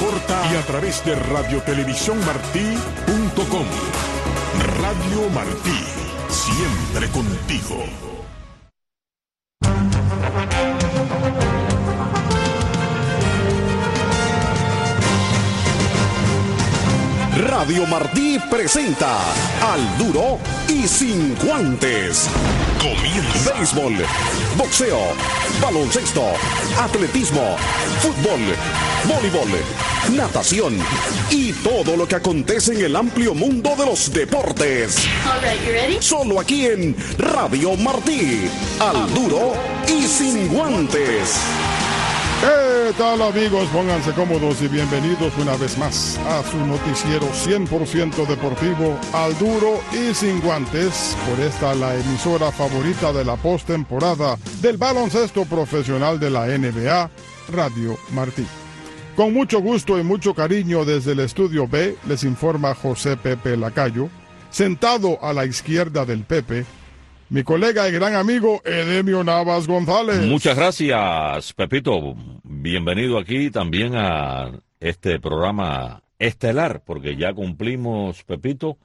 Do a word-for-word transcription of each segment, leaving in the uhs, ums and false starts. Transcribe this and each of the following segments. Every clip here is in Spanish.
corta y a través de radio televisión martí punto com. Radio Martí, siempre contigo. Radio Martí presenta Al Duro y Sin Guantes. Comienza. Béisbol, boxeo, baloncesto, atletismo, fútbol, voleibol, natación y todo lo que acontece en el amplio mundo de los deportes. All right, you ready? Solo aquí en Radio Martí. Al Duro y Sin Guantes. ¿Qué tal, amigos? Pónganse cómodos y bienvenidos una vez más a su noticiero cien por ciento deportivo, Al Duro y Sin Guantes, por esta la emisora favorita de la postemporada del baloncesto profesional de la N B A, Radio Martí. Con mucho gusto y mucho cariño desde el Estudio B, les informa José Pepe Lacayo. Sentado a la izquierda del Pepe, mi colega y gran amigo Edemio Navas González. Muchas gracias, Pepito. Bienvenido aquí también a este programa estelar, porque ya cumplimos, Pepito,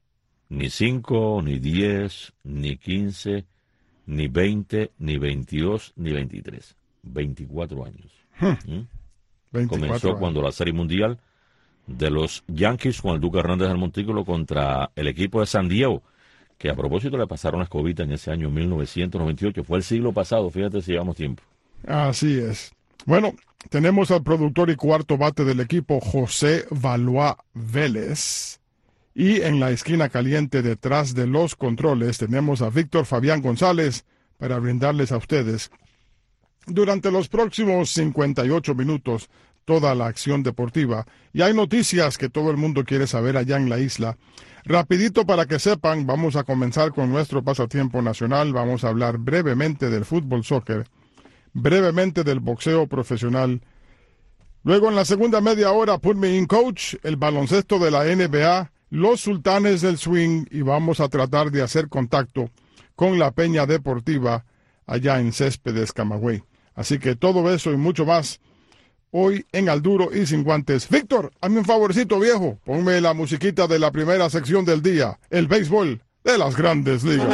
ni cinco, ni diez, ni quince, ni veinte, ni veintidós, ni veintitrés. veinticuatro años. Hmm. ¿Mm? veinticuatro Comenzó años. cuando la Serie Mundial de los Yankees con el Duque Hernández del Montículo contra el equipo de San Diego, que a propósito le pasaron la escobita en ese año mil novecientos noventa y ocho. Fue el siglo pasado, fíjate si llevamos tiempo. Así es. Bueno, tenemos al productor y cuarto bate del equipo, José Valois Vélez. Y en la esquina caliente detrás de los controles tenemos a Víctor Fabián González para brindarles a ustedes durante los próximos cincuenta y ocho minutos toda la acción deportiva. Y hay noticias que todo el mundo quiere saber allá en la isla. Rapidito para que sepan, vamos a comenzar con nuestro pasatiempo nacional. Vamos a hablar brevemente del fútbol soccer, brevemente del boxeo profesional. Luego en la segunda media hora, Put Me In Coach, el baloncesto de la N B A, los sultanes del swing, y vamos a tratar de hacer contacto con la Peña Deportiva allá en Céspedes, Camagüey. Así que todo eso y mucho más hoy en Al Duro y Sin Guantes. Víctor, hazme un favorcito, viejo. Ponme la musiquita de la primera sección del día, el béisbol de las Grandes Ligas.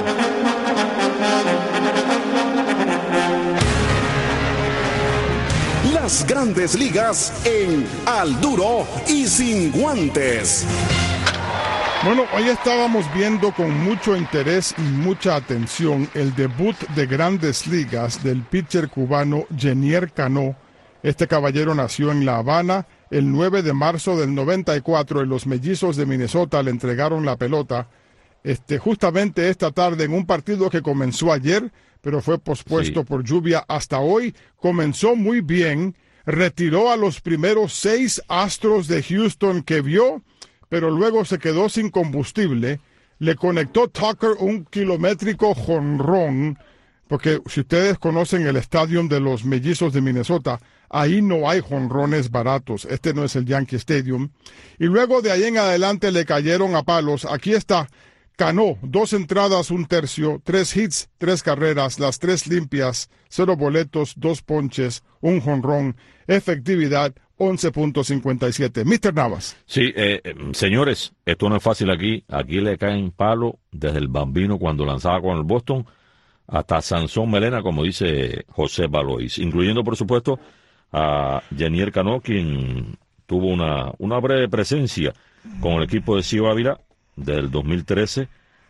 Las Grandes Ligas en Al Duro y Sin Guantes. Bueno, hoy estábamos viendo con mucho interés y mucha atención el debut de Grandes Ligas del pitcher cubano Yenier Cano. Este caballero nació en La Habana el nueve de marzo del noventa y cuatro y los Mellizos de Minnesota le entregaron la pelota este, justamente esta tarde en un partido que comenzó ayer, pero fue pospuesto sí. por lluvia hasta hoy. Comenzó muy bien, retiró a los primeros seis Astros de Houston que vio, pero luego se quedó sin combustible. Le conectó Tucker un kilométrico jonrón, porque si ustedes conocen el estadio de los Mellizos de Minnesota, ahí no hay jonrones baratos. Este no es el Yankee Stadium. Y luego de ahí en adelante le cayeron a palos. Aquí está Cano, dos entradas, un tercio, tres hits, tres carreras, las tres limpias, cero boletos, dos ponches, un jonrón, efectividad once punto cincuenta y siete. mister Navas. Sí, eh, señores, esto no es fácil aquí. Aquí le caen palos desde el Bambino cuando lanzaba con el Boston hasta Sansón Melena, como dice José Valois, incluyendo, por supuesto, a Yenier Cano, quien tuvo una, una breve presencia con el equipo de Cío Ávila del dos mil trece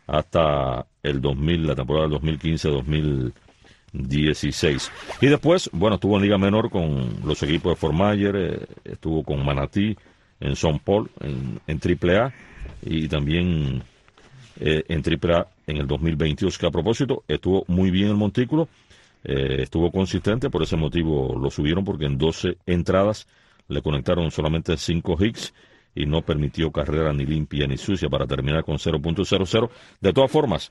hasta el dos mil, la temporada del dos mil quince dos mil dieciséis. Y después, bueno, estuvo en Liga Menor con los equipos de Fort Myers, eh, estuvo con Manatí, en Son Paul, en, en triple A, y también eh, en triple A en el dos mil veintidós, que a propósito estuvo muy bien el montículo, eh, estuvo consistente, por ese motivo lo subieron, porque en doce entradas le conectaron solamente cinco hits y no permitió carrera ni limpia ni sucia para terminar con cero punto cero cero. De todas formas,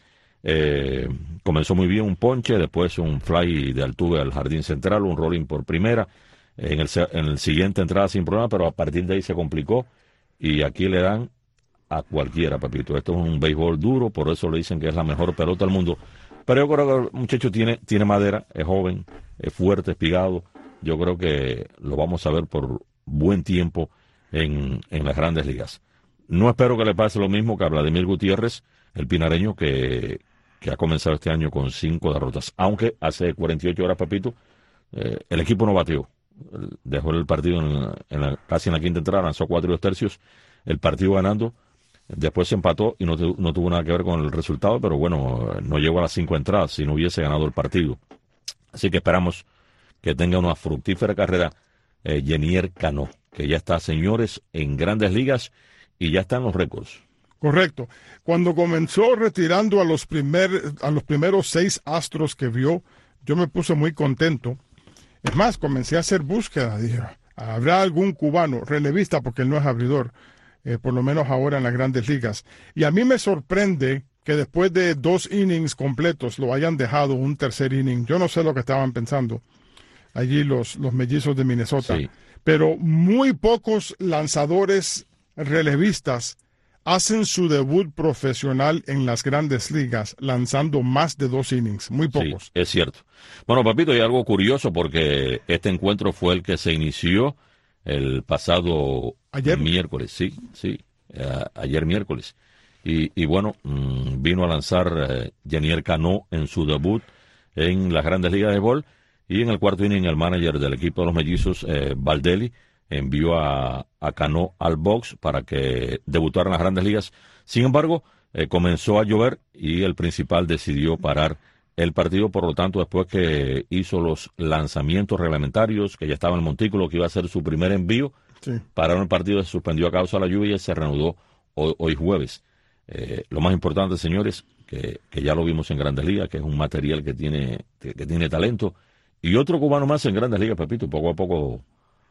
eh, comenzó muy bien un ponche, después un fly de Altuve al jardín central, un rolling por primera, en el, en el siguiente entrada sin problema, pero a partir de ahí se complicó y aquí le dan a cualquiera, papito. Esto es un béisbol duro, por eso le dicen que es la mejor pelota del mundo. Pero yo creo que el muchacho tiene, tiene madera, es joven, es fuerte, espigado. Yo creo que lo vamos a ver por buen tiempo en, en las Grandes Ligas. No espero que le pase lo mismo que a Vladimir Gutiérrez, el pinareño, que, que ha comenzado este año con cinco derrotas. Aunque hace cuarenta y ocho horas, Pepito, eh, el equipo no batió. Dejó el partido en, en la, casi en la quinta entrada, lanzó cuatro y dos tercios, el partido ganando. Después se empató y no, no tuvo nada que ver con el resultado, pero bueno, no llegó a las cinco entradas si no hubiese ganado el partido. Así que esperamos que tenga una fructífera carrera eh, Jenier Cano, que ya está, señores, en Grandes Ligas y ya está en los récords. Correcto. Cuando comenzó retirando a los, primer, a los primeros seis astros que vio, yo me puse muy contento. Es más, comencé a hacer búsqueda. Dije, ¿habrá algún cubano relevista? Porque él no es abridor, eh, por lo menos ahora en las Grandes Ligas. Y a mí me sorprende que después de dos innings completos lo hayan dejado un tercer inning. Yo no sé lo que estaban pensando allí los, los mellizos de Minnesota. Sí. Pero muy pocos lanzadores relevistas hacen su debut profesional en las Grandes Ligas lanzando más de dos innings. Muy pocos. Sí, es cierto. Bueno, papito, hay algo curioso porque este encuentro fue el que se inició el pasado ¿Ayer? miércoles. Sí, sí, uh, ayer miércoles. Y, y bueno, mmm, vino a lanzar uh, Jenier Cano en su debut en las Grandes Ligas de Béisbol. Y en el cuarto inning, el manager del equipo de los mellizos, eh, Valdelli, envió a, a Cano al box para que debutara en las Grandes Ligas. Sin embargo, eh, comenzó a llover y el principal decidió parar el partido. Por lo tanto, después que hizo los lanzamientos reglamentarios, que ya estaba en el montículo, que iba a ser su primer envío, sí. Pararon el partido, se suspendió a causa de la lluvia y se reanudó hoy, hoy jueves. Eh, lo más importante, señores, que, que ya lo vimos en Grandes Ligas, que es un material que tiene, que, que tiene talento. Y otro cubano más en Grandes Ligas, Pepito. Poco a poco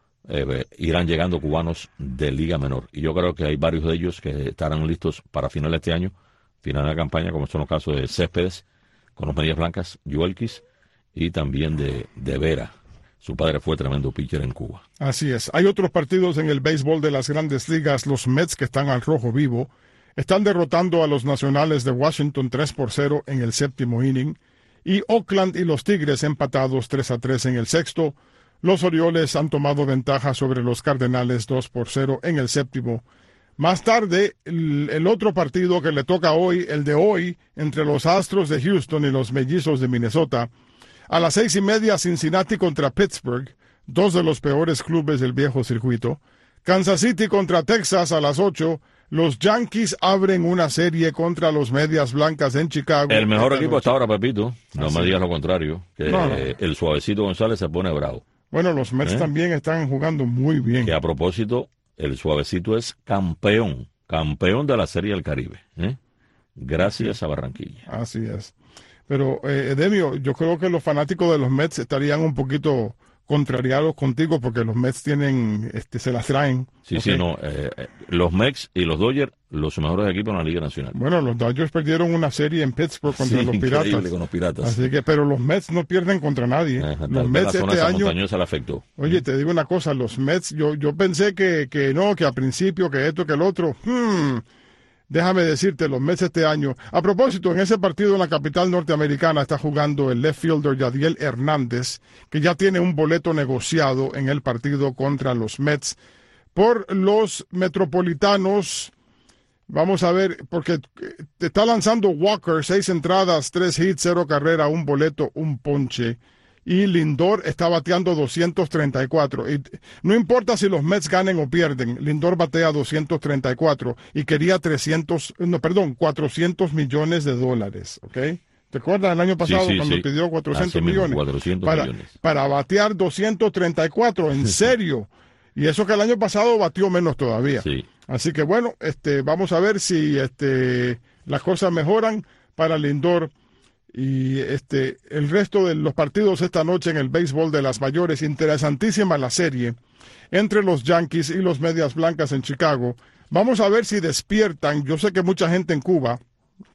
eh, irán llegando cubanos de Liga Menor. Y yo creo que hay varios de ellos que estarán listos para final de este año, final de la campaña, como son los casos de Céspedes, con los Medias Blancas, Yuelquis, y también de, de Vera. Su padre fue tremendo pitcher en Cuba. Así es. Hay otros partidos en el béisbol de las Grandes Ligas. Los Mets, que están al rojo vivo, están derrotando a los Nacionales de Washington tres por cero en el séptimo inning. Y Oakland y los Tigres empatados tres a tres en el sexto. Los Orioles han tomado ventaja sobre los Cardenales dos por cero en el séptimo. Más tarde, el, el otro partido que le toca hoy, el de hoy, entre los Astros de Houston y los Mellizos de Minnesota. A las seis y media, Cincinnati contra Pittsburgh, dos de los peores clubes del viejo circuito. Kansas City contra Texas a las ocho. Los Yankees abren una serie contra los Medias Blancas en Chicago. El mejor equipo hasta ahora, Pepito. No Así. me digas lo contrario. Que no, no. el suavecito González se pone bravo. Bueno, los Mets ¿Eh? también están jugando muy bien. Que a propósito, el suavecito es campeón. Campeón de la Serie del Caribe. ¿eh? Gracias sí. a Barranquilla. Así es. Pero, eh, Edemio, yo creo que los fanáticos de los Mets estarían un poquito contrariados contigo porque los Mets tienen, este, se las traen. Sí, okay. sí, no. Eh, los Mets y los Dodgers, los mejores equipos en la Liga Nacional. Bueno, los Dodgers perdieron una serie en Pittsburgh contra sí, los Piratas. con los Piratas. Así que, pero los Mets no pierden contra nadie. Ajá, los Mets la este año. montañosa le afectó. Oye, te digo una cosa, los Mets, yo, yo pensé que, que no, que al principio, que esto, que el otro. Hmm. Déjame decirte, los Mets este año. A propósito, en ese partido en la capital norteamericana está jugando el left fielder Yadiel Hernández, que ya tiene un boleto negociado en el partido contra los Mets. Por los Metropolitanos, vamos a ver, porque te está lanzando Walker, seis entradas, tres hits, cero carrera, un boleto, un ponche. Y Lindor está bateando doscientos treinta y cuatro. Y no importa si los Mets ganen o pierden, Lindor batea doscientos treinta y cuatro y quería trescientos, no, perdón, cuatrocientos millones de dólares, ¿ok? ¿Te acuerdas el año pasado sí, sí, cuando sí. pidió cuatrocientos Así millones? Mismo, cuatrocientos para, millones. Para batear doscientos treinta y cuatro, en serio. Y eso que el año pasado batió menos todavía. Sí. Así que bueno, este, vamos a ver si este, las cosas mejoran para Lindor. Y este el resto de los partidos esta noche en el béisbol de las mayores, interesantísima la serie entre los Yankees y los Medias Blancas en Chicago. Vamos a ver si despiertan. Yo sé que mucha gente en Cuba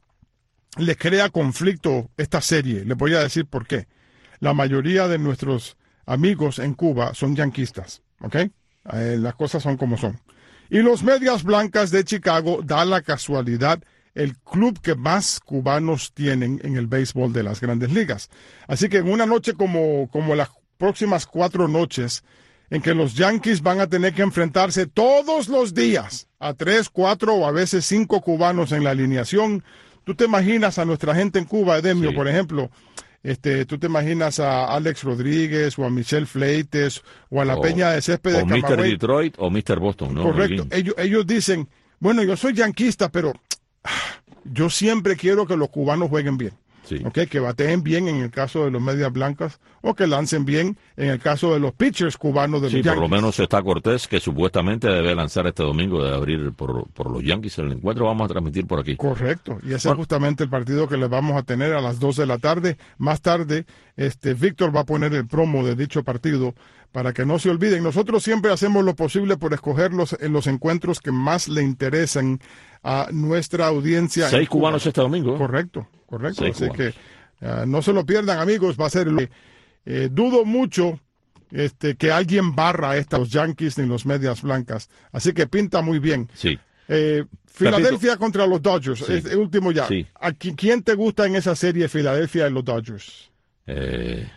le crea conflicto esta serie. Les voy a decir por qué. La mayoría de nuestros amigos en Cuba son yanquistas, ¿ok? Eh, las cosas son como son. Y los Medias Blancas de Chicago, da la casualidad, el club que más cubanos tienen en el béisbol de las Grandes Ligas. Así que en una noche como, como las próximas cuatro noches, en que los Yankees van a tener que enfrentarse todos los días a tres, cuatro o a veces cinco cubanos en la alineación. ¿Tú te imaginas a nuestra gente en Cuba, Edemio, sí. por ejemplo? Este, ¿Tú te imaginas a Alex Rodríguez o a Michel Fleites o a la o, Peña de Césped de Camagüey? O mister Detroit o mister Boston, ¿no? Correcto. Ellos, ellos dicen, bueno, yo soy yanquista, pero yo siempre quiero que los cubanos jueguen bien. Sí. Okay, que bateen bien en el caso de los medias blancas o que lancen bien en el caso de los pitchers cubanos de los sí, Yankees. Por lo menos está Cortés, que supuestamente debe lanzar este domingo, debe abrir por, por los Yankees el encuentro. Vamos a transmitir por aquí. Correcto, y ese bueno. es justamente el partido que les vamos a tener a las dos de la tarde. Más tarde, este Víctor va a poner el promo de dicho partido para que no se olviden. Nosotros siempre hacemos lo posible por escoger los, en los encuentros que más le interesan a nuestra audiencia. Seis cubanos este domingo. Correcto. Correcto, Seis así cubanos. que uh, no se lo pierdan, amigos, va a ser eh, dudo mucho este, que alguien barra a estos Yankees ni los medias blancas, así que pinta muy bien. Sí. Eh, Filadelfia Repito. contra los Dodgers, sí. es, el último ya. Sí. ¿A quién te gusta en esa serie Filadelfia y los Dodgers? Eh,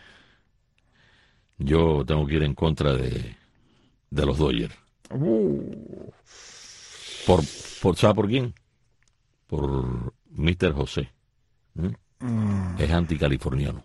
yo tengo que ir en contra de, de los Dodgers. Uh. Por, por, ¿Sabe por quién? Por mister José. ¿Mm? Mm. Es anticaliforniano.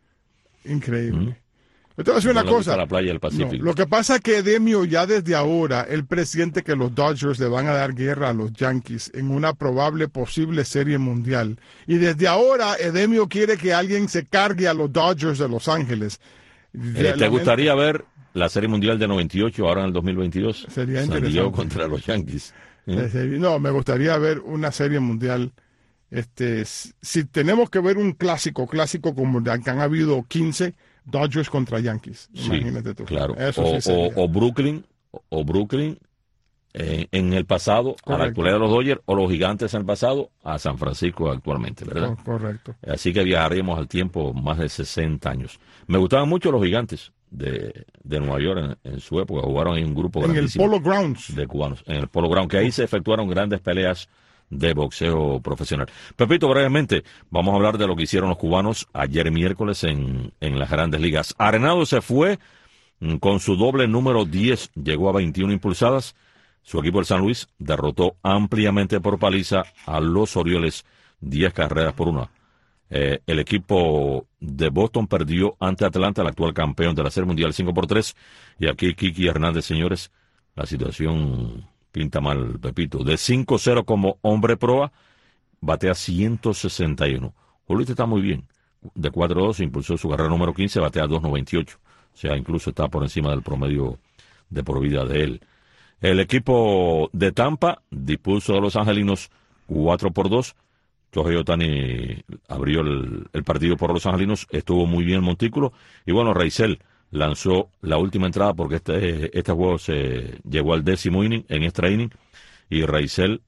Increíble. ¿Mm? Yo te voy a decir no una cosa. La playa del Pacífico. No, lo que pasa es que Edemio ya desde ahora él presiente que los Dodgers le van a dar guerra a los Yankees en una probable posible serie mundial. Y desde ahora Edemio quiere que alguien se cargue a los Dodgers de Los Ángeles. Eh, ¿Te gustaría ver la serie mundial de noventa y ocho ahora en el dos mil veintidós? Sería San interesante. Diego contra los Yankees. ¿Eh? No, me gustaría ver una serie mundial. Este, si tenemos que ver un clásico, clásico como de que han habido quince, Dodgers contra Yankees. Sí, imagínate tú. Claro. Eso o, sí o, o Brooklyn, o Brooklyn eh, en el pasado, correcto. A la actualidad de los Dodgers, o los Gigantes en el pasado, a San Francisco actualmente, ¿verdad? Oh, correcto. Así que viajaríamos al tiempo más de sesenta años. Me gustaban mucho los Gigantes de, de Nueva York en, en su época. Jugaron en un grupo en el Polo Grounds de cubanos, en el Polo Grounds, que ahí se efectuaron grandes peleas de boxeo profesional. Pepito, brevemente, vamos a hablar de lo que hicieron los cubanos ayer miércoles en, en las Grandes Ligas. Arenado se fue con su doble número diez, llegó a veintiuna impulsadas. Su equipo, el San Luis, derrotó ampliamente por paliza a los Orioles, diez carreras por una. Eh, el equipo de Boston perdió ante Atlanta, el actual campeón de la Serie Mundial, cinco por tres. Y aquí Kiki Hernández, señores, la situación pinta mal, Pepito. De cinco cero como hombre proa, batea ciento sesenta y uno. Julio está muy bien. De cuatro dos impulsó su carrera número quince, batea dos noventa y ocho. O sea, incluso está por encima del promedio de por vida de él. El equipo de Tampa dispuso a los angelinos cuatro por dos. Shohei Ohtani abrió el, el partido por los angelinos. Estuvo muy bien el montículo. Y bueno, Raizel lanzó la última entrada porque este, este juego se llegó al décimo inning, en extra inning, y Raizel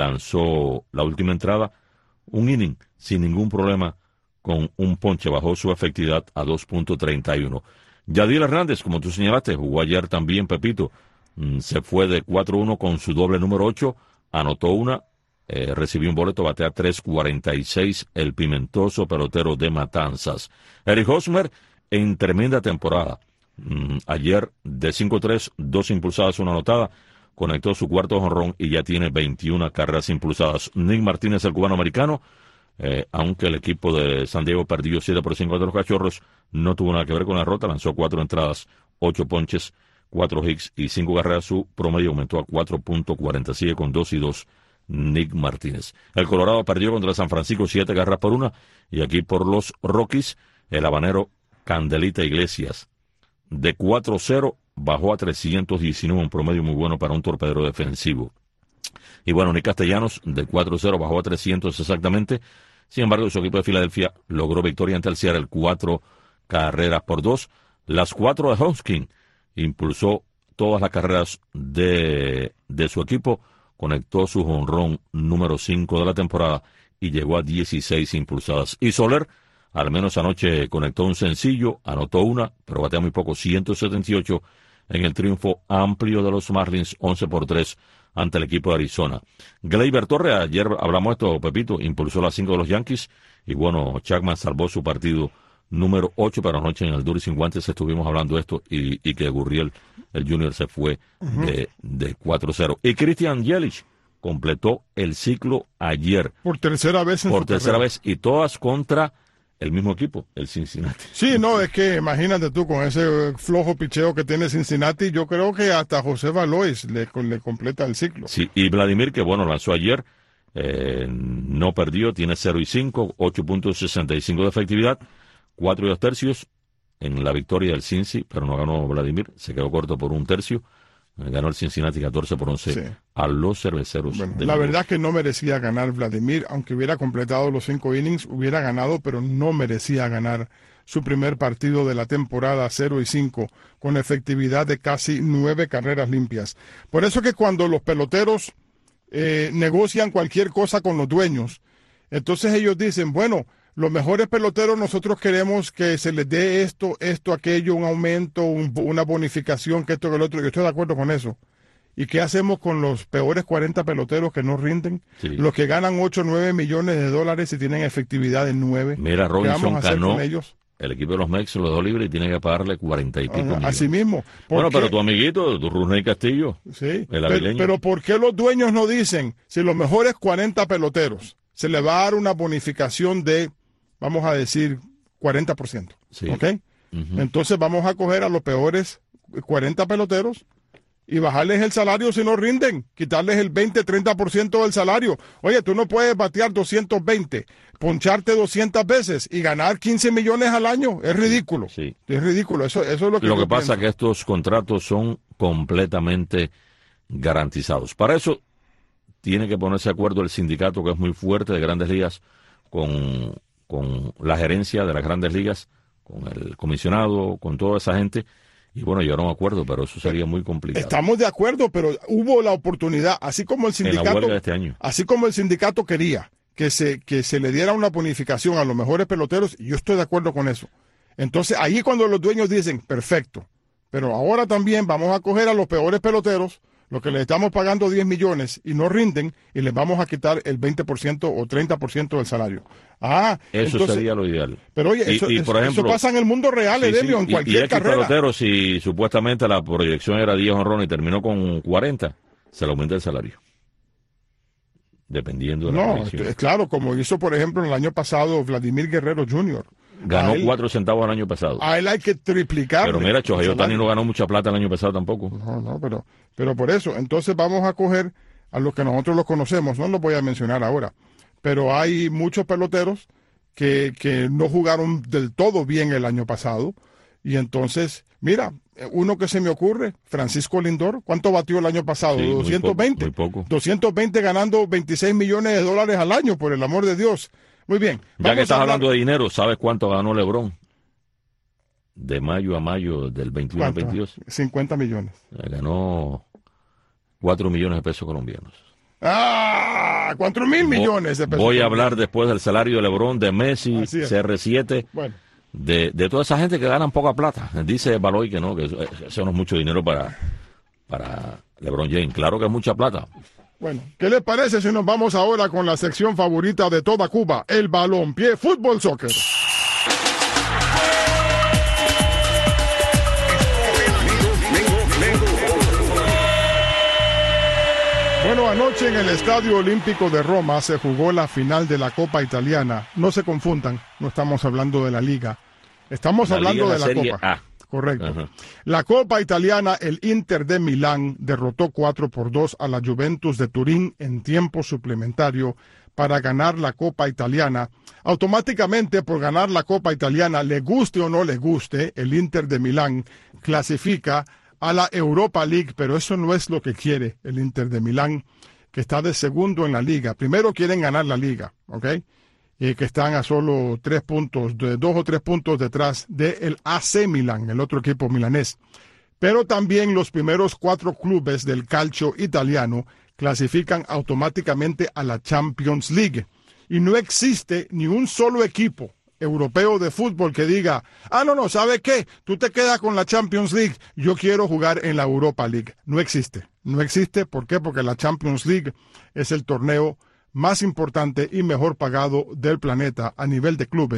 lanzó la última entrada, un inning sin ningún problema, con un ponche, bajó su efectividad a dos punto treinta y uno. Yadiel Hernández, como tú señalaste, jugó ayer también, Pepito, se fue de cuatro uno con su doble número ocho, anotó una, eh, recibió un boleto, batea tres cuarenta y seis, el pimentoso pelotero de Matanzas. Eric Hosmer, en tremenda temporada. Mm, ayer de cinco tres, dos impulsadas, una anotada, conectó su cuarto jonrón y ya tiene veintiuna carreras impulsadas. Nick Martínez, el cubano-americano, eh, aunque el equipo de San Diego perdió siete por cinco de los Cachorros, no tuvo nada que ver con la derrota, lanzó cuatro entradas, ocho ponches, cuatro hits y cinco carreras. Su promedio aumentó a cuatro punto cuarenta, sigue con dos y dos Nick Martínez. El Colorado perdió contra San Francisco siete carreras por una, y aquí por los Rockies, el habanero Candelita Iglesias, de cuatro cero, bajó a trescientos diecinueve, un promedio muy bueno para un torpedero defensivo. Y bueno, Nick Castellanos, de cuatro cero, bajó a trescientos exactamente. Sin embargo, su equipo de Filadelfia logró victoria ante el Seattle, cuatro carreras por dos. Las cuatro de Hoskin impulsó todas las carreras de, de su equipo, conectó su jonrón número cinco de la temporada y llegó a dieciséis impulsadas. Y Soler, al menos anoche, conectó un sencillo, anotó una, pero batea muy poco, ciento setenta y ocho, en el triunfo amplio de los Marlins, once por tres, ante el equipo de Arizona. Gleyber Torres, ayer hablamos de esto, Pepito, impulsó las cinco de los Yankees, y bueno, Chapman salvó su partido número ocho, pero anoche en el Duro y Sin Guantes estuvimos hablando de esto y, y que Gurriel, el Junior, se fue uh-huh. de, de cuatro cero. Y Christian Yelich completó el ciclo ayer. Por tercera vez en Por su tercera carrera. vez, y todas contra el mismo equipo, el Cincinnati. Sí, no, es que imagínate tú, con ese flojo picheo que tiene Cincinnati, yo creo que hasta José Valois le, le completa el ciclo. Sí, y Vladimir, que bueno, lanzó ayer, eh, no perdió, tiene cero y cinco, ocho punto sesenta y cinco de efectividad, cuatro y dos tercios en la victoria del Cincy, pero no ganó Vladimir, se quedó corto por un tercio. Ganó el Cincinnati catorce por once sí. a los cerveceros. Bueno, de la Nueva. verdad es que no merecía ganar Vladimir, aunque hubiera completado los cinco innings, hubiera ganado, pero no merecía ganar su primer partido de la temporada cero y cinco, con efectividad de casi nueve carreras limpias. Por eso que cuando los peloteros eh, negocian cualquier cosa con los dueños, entonces ellos dicen, bueno, los mejores peloteros nosotros queremos que se les dé esto, esto, aquello, un aumento, un, una bonificación, que esto, que lo otro. Yo estoy de acuerdo con eso. ¿Y qué hacemos con los peores cuarenta peloteros que no rinden? Sí. Los que ganan ocho, nueve millones de dólares y tienen efectividad de nueve. Mira, Robinson Cano, el equipo de los Mex los dejó libre y tiene que pagarle cuarenta y pico millones. Así mismo. Bueno, pero tu amiguito, tu Rusney Castillo, sí, el pero, pero ¿por qué los dueños no dicen, si los mejores cuarenta peloteros se le va a dar una bonificación de, vamos a decir, cuarenta por ciento, sí. ¿ok? Uh-huh. Entonces vamos a coger a los peores cuarenta peloteros y bajarles el salario si no rinden, quitarles el veinte, treinta por ciento del salario. Oye, tú no puedes batear doscientos veinte, poncharte doscientas veces y ganar quince millones al año. Es ridículo. Sí. Es ridículo. Eso, eso es lo que Lo que yo pasa pienso. es que estos contratos son completamente garantizados. Para eso tiene que ponerse de acuerdo el sindicato, que es muy fuerte, de Grandes Ligas, con, con la gerencia de las Grandes Ligas, con el comisionado, con toda esa gente. Y bueno, llegaron a un acuerdo, pero eso sería muy complicado. Estamos de acuerdo, pero hubo la oportunidad, así como el sindicato, en la huelga de este año. Así como el sindicato quería que se, que se le diera una bonificación a los mejores peloteros, y yo estoy de acuerdo con eso. Entonces, ahí cuando los dueños dicen, perfecto, pero ahora también vamos a coger a los peores peloteros, los que les estamos pagando diez millones y no rinden, y les vamos a quitar el veinte por ciento o treinta por ciento del salario. Ah, eso entonces, sería lo ideal. Pero oye, y, eso, y, por eso, ejemplo, eso pasa en el mundo real, sí, Edelio, sí, en cualquier y, y carrera. peloteros, si supuestamente la proyección era diez honrones y terminó con cuarenta, se le aumenta el salario. Dependiendo de la No, proyección. Es claro, como hizo, por ejemplo, el año pasado Vladimir Guerrero junior Ganó él, cuatro centavos el año pasado. A él hay que triplicar. Pero mira, Shohei Ohtani no ganó mucha plata el año pasado tampoco. No, no, pero, pero por eso. Entonces vamos a coger a los que nosotros los conocemos. No los voy a mencionar ahora. Pero hay muchos peloteros que, que no jugaron del todo bien el año pasado. Y entonces, mira, uno que se me ocurre, Francisco Lindor, ¿cuánto batió el año pasado? Sí, doscientos veinte. Muy poco, muy poco. doscientos veinte ganando veintiséis millones de dólares al año, por el amor de Dios. Muy bien. Ya que estás hablando de dinero, ¿sabes cuánto ganó LeBron? De mayo a mayo del veintiuno al veintidós. cincuenta millones. Ganó cuatro millones de pesos colombianos. ¡Ah! cuatro mil millones de pesos. Voy a hablar después del salario de LeBron, de Messi, C R siete, bueno. de, de toda esa gente que ganan poca plata. Dice Baloy que no, que eso, eso no es mucho dinero para, para LeBron James. Claro que es mucha plata. Bueno, ¿qué les parece si nos vamos ahora con la sección favorita de toda Cuba, el balompié fútbol soccer? Bueno, anoche en el Estadio Olímpico de Roma se jugó la final de la Copa Italiana. No se confundan, no estamos hablando de la Liga. Estamos la hablando Liga, de la, la Serie Copa. A. Correcto. Ajá. La Copa Italiana, el Inter de Milán derrotó cuatro por dos a la Juventus de Turín en tiempo suplementario para ganar la Copa Italiana. Automáticamente, por ganar la Copa Italiana, le guste o no le guste, el Inter de Milán clasifica a la Europa League, pero eso no es lo que quiere el Inter de Milán, que está de segundo en la Liga. Primero quieren ganar la Liga, ¿ok? Y que están a solo tres puntos, de dos o tres puntos detrás del A C Milan, el otro equipo milanés. Pero también los primeros cuatro clubes del calcio italiano clasifican automáticamente a la Champions League. Y no existe ni un solo equipo europeo de fútbol que diga, ah, no, no, ¿sabe qué? Tú te quedas con la Champions League, yo quiero jugar en la Europa League. No existe, no existe. ¿Por qué? Porque la Champions League es el torneo más importante y mejor pagado del planeta a nivel de clubes,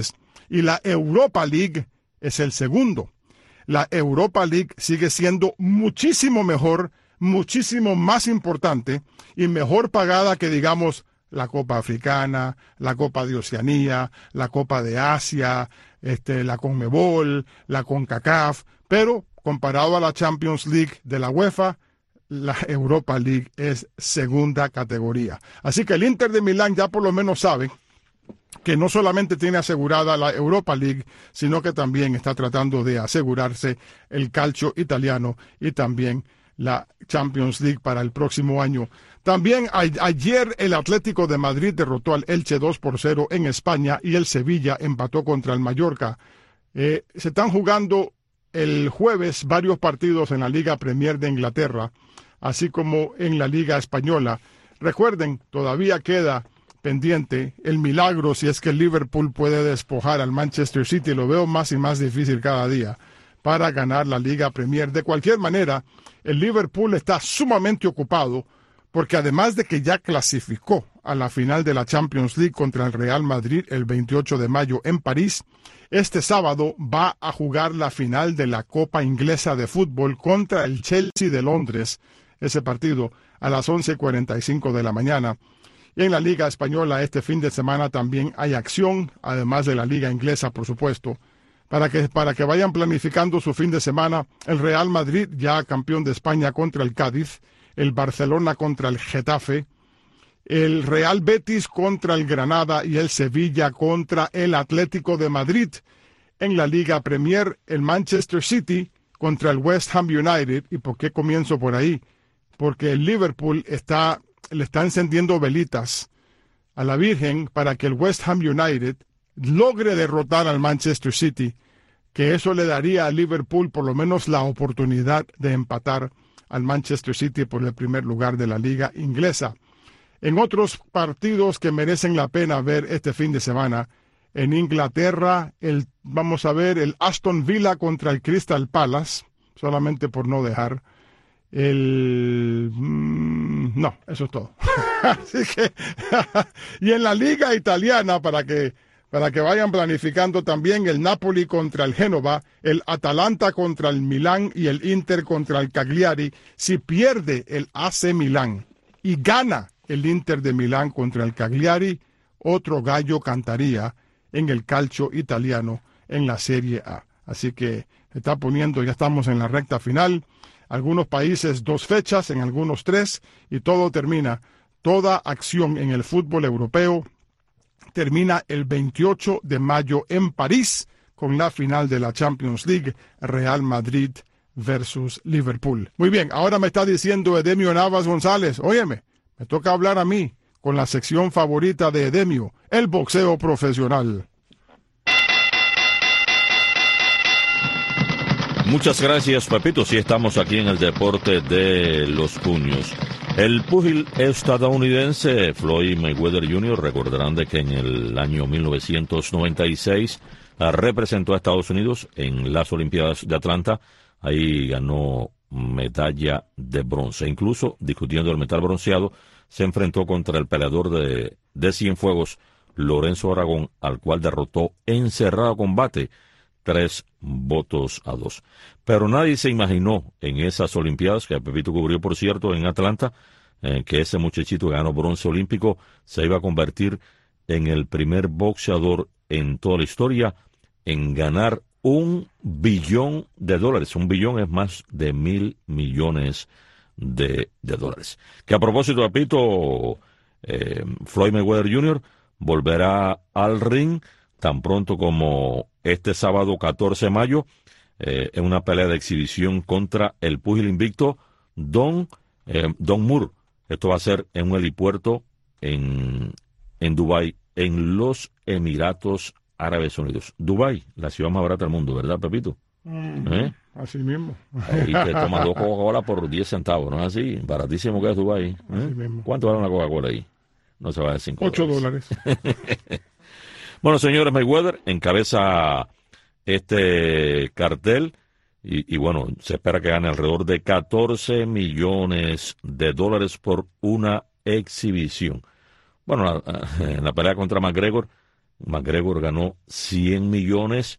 y la Europa League es el segundo. La Europa League sigue siendo muchísimo mejor, muchísimo más importante y mejor pagada que, digamos, la Copa Africana, la Copa de Oceanía, la Copa de Asia, este, la Conmebol, la CONCACAF, pero comparado a la Champions League de la UEFA, la Europa League es segunda categoría. Así que el Inter de Milán ya por lo menos sabe que no solamente tiene asegurada la Europa League, sino que también está tratando de asegurarse el calcio italiano y también la Champions League para el próximo año. También a, ayer el Atlético de Madrid derrotó al Elche dos por cero en España y el Sevilla empató contra el Mallorca. Eh, se están jugando el jueves varios partidos en la Liga Premier de Inglaterra, así como en la Liga Española. Recuerden, todavía queda pendiente el milagro si es que el Liverpool puede despojar al Manchester City. Lo veo más y más difícil cada día para ganar la Liga Premier. De cualquier manera, el Liverpool está sumamente ocupado porque además de que ya clasificó a la final de la Champions League contra el Real Madrid el veintiocho de mayo en París, este sábado va a jugar la final de la Copa Inglesa de Fútbol contra el Chelsea de Londres, ese partido a las once cuarenta y cinco de la mañana. Y en la Liga Española este fin de semana también hay acción, además de la Liga Inglesa, por supuesto, para que, para que vayan planificando su fin de semana. El Real Madrid, ya campeón de España, contra el Cádiz, el Barcelona contra el Getafe, el Real Betis contra el Granada y el Sevilla contra el Atlético de Madrid. En la Liga Premier, el Manchester City contra el West Ham United. ¿Y por qué comienzo por ahí? Porque el Liverpool está, le está encendiendo velitas a la Virgen para que el West Ham United logre derrotar al Manchester City, que eso le daría a Liverpool por lo menos la oportunidad de empatar al Manchester City por el primer lugar de la Liga Inglesa. En otros partidos que merecen la pena ver este fin de semana, en Inglaterra, el, vamos a ver el Aston Villa contra el Crystal Palace, solamente por no dejar el... Mmm, no, eso es todo. Así que, y en la Liga Italiana, para que para que vayan planificando también el Napoli contra el Génova, el Atalanta contra el Milán y el Inter contra el Cagliari. Si pierde el A C Milán y gana el Inter de Milán contra el Cagliari, otro gallo cantaría en el calcio italiano en la Serie A. Así que se está poniendo, ya estamos en la recta final. Algunos países dos fechas, en algunos tres, y todo termina. Toda acción en el fútbol europeo termina el veintiocho de mayo en París con la final de la Champions League, Real Madrid versus Liverpool. Muy bien, ahora me está diciendo Edemio Navas González, óyeme, me toca hablar a mí con la sección favorita de Edemio, el boxeo profesional. Muchas gracias, Pepito. Sí, estamos aquí en el deporte de los puños. El púgil estadounidense Floyd Mayweather junior, recordarán de que en el año mil novecientos noventa y seis representó a Estados Unidos en las Olimpiadas de Atlanta. Ahí ganó medalla de bronce. Incluso, discutiendo el metal bronceado, se enfrentó contra el peleador de, de Cienfuegos, Lorenzo Aragón, al cual derrotó en cerrado combate, tres votos a dos. Pero nadie se imaginó en esas Olimpiadas, que Pepito cubrió, por cierto, en Atlanta, eh, que ese muchachito que ganó bronce olímpico se iba a convertir en el primer boxeador en toda la historia en ganar un billón de dólares. Un billón es más de mil millones de, de dólares. Que a propósito, Pepito, eh, Floyd Mayweather junior volverá al ring tan pronto como este sábado catorce de mayo, eh, en una pelea de exhibición contra el púgil invicto Don, eh, Don Moore. Esto va a ser en un helipuerto en, en Dubái, en los Emiratos Árabes Unidos. Dubái, la ciudad más barata del mundo, ¿verdad, Pepito? Mm, ¿Eh? Así mismo. Ahí te tomas dos Coca-Cola por diez centavos, ¿no es así? Baratísimo que es Dubái. ¿Eh? Así mismo. ¿Cuánto vale una Coca-Cola ahí? No se va a decir cinco Ocho dólares. Bueno, señores, Mayweather encabeza este cartel y, y bueno, se espera que gane alrededor de catorce millones de dólares por una exhibición. Bueno, la, en la pelea contra McGregor McGregor ganó cien millones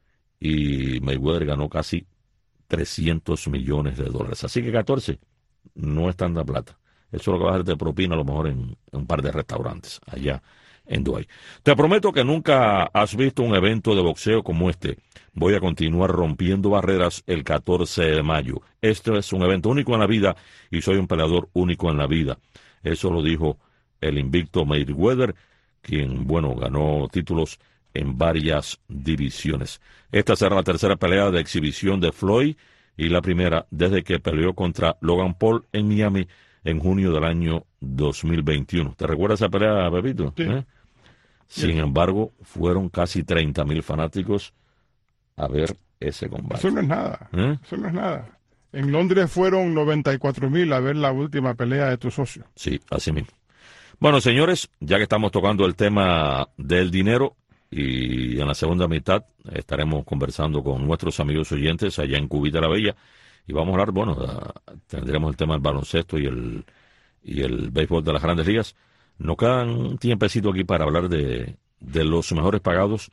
y Mayweather ganó casi trescientos millones de dólares. Así que catorce no es tanta plata. Eso es lo que va a hacer de propina a lo mejor en, en un par de restaurantes allá en Dubái. Te prometo que nunca has visto un evento de boxeo como este. Voy a continuar rompiendo barreras el catorce de mayo. Este es un evento único en la vida y soy un peleador único en la vida. Eso lo dijo el invicto Mayweather, quien, bueno, ganó títulos en varias divisiones. Esta será la tercera pelea de exhibición de Floyd y la primera desde que peleó contra Logan Paul en Miami en junio del año dos mil veintiuno. ¿Te recuerdas esa pelea, Pepito? Sí. ¿Eh? Sin sí. embargo, fueron casi treinta mil fanáticos a ver ese combate. Eso no es nada. ¿Eh? Eso no es nada. En Londres fueron noventa y cuatro mil a ver la última pelea de tu socio. Sí, así mismo. Bueno, señores, ya que estamos tocando el tema del dinero, y en la segunda mitad estaremos conversando con nuestros amigos oyentes allá en Cubita la Bella, y vamos a hablar, bueno, uh, tendremos el tema del baloncesto y el, y el béisbol de las Grandes Ligas. Nos queda un tiempecito aquí para hablar de, de los mejores pagados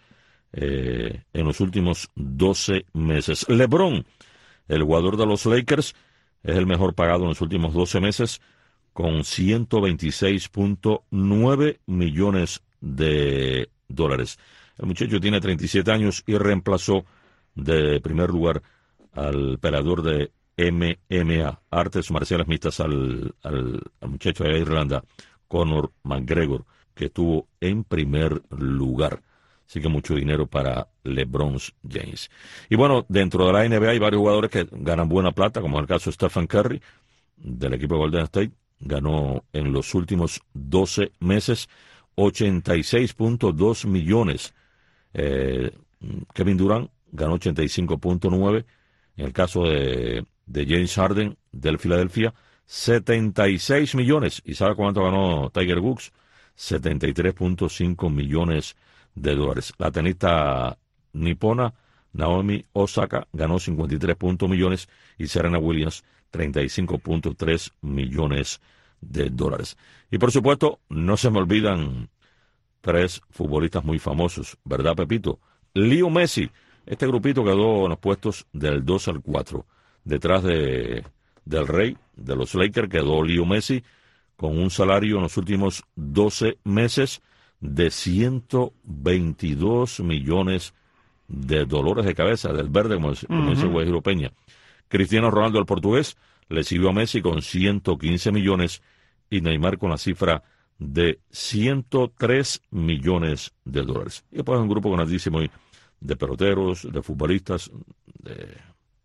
eh, en los últimos doce meses. LeBron, el jugador de los Lakers, es el mejor pagado en los últimos doce meses, con ciento veintiséis punto nueve millones de dólares. El muchacho tiene treinta y siete años y reemplazó de primer lugar al peleador de M M A, artes marciales mixtas, al, al, al muchacho de Irlanda, Conor McGregor, que estuvo en primer lugar. Así que mucho dinero para LeBron James. Y bueno, dentro de la N B A hay varios jugadores que ganan buena plata, como es el caso de Stephen Curry, del equipo de Golden State. Ganó en los últimos doce meses ochenta y seis punto dos millones. Eh, Kevin Durant ganó ochenta y cinco punto nueve. En el caso de, de James Harden, del Philadelphia, setenta y seis millones. ¿Y sabe cuánto ganó Tiger Woods? setenta y tres punto cinco millones de dólares. La tenista nipona Naomi Osaka ganó cincuenta y tres punto millones y Serena Williams treinta y cinco punto tres millones de dólares. Y por supuesto, no se me olvidan tres futbolistas muy famosos, ¿verdad, Pepito? Leo Messi, este grupito quedó en los puestos del dos al cuatro. Detrás de, del rey de los Lakers quedó Leo Messi con un salario en los últimos doce meses de ciento veintidós millones de dólares de cabeza, del verde, como, uh-huh. como dice Guajiro Peña. Cristiano Ronaldo, el portugués, le siguió a Messi con ciento quince millones y Neymar con la cifra de ciento tres millones de dólares. Y después un grupo grandísimo de peloteros, de futbolistas, de,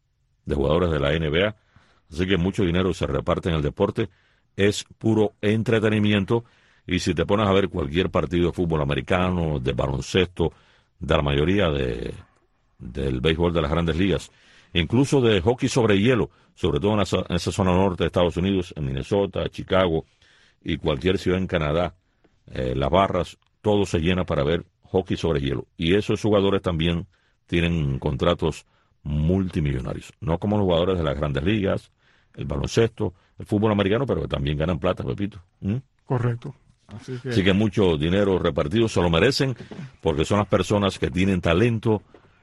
de jugadores de la N B A. Así que mucho dinero se reparte en el deporte. Es puro entretenimiento. Y si te pones a ver cualquier partido de fútbol americano, de baloncesto, de la mayoría de, del béisbol de las Grandes Ligas, incluso de hockey sobre hielo, sobre todo en esa, en esa zona norte de Estados Unidos, en Minnesota, Chicago y cualquier ciudad en Canadá, eh, las barras, todo se llena para ver hockey sobre hielo. Y esos jugadores también tienen contratos multimillonarios, no como los jugadores de las Grandes Ligas, el baloncesto, el fútbol americano, pero que también ganan plata, Pepito. ¿Mm? Correcto. Así que... Así que mucho dinero repartido, se lo merecen, porque son las personas que tienen talento,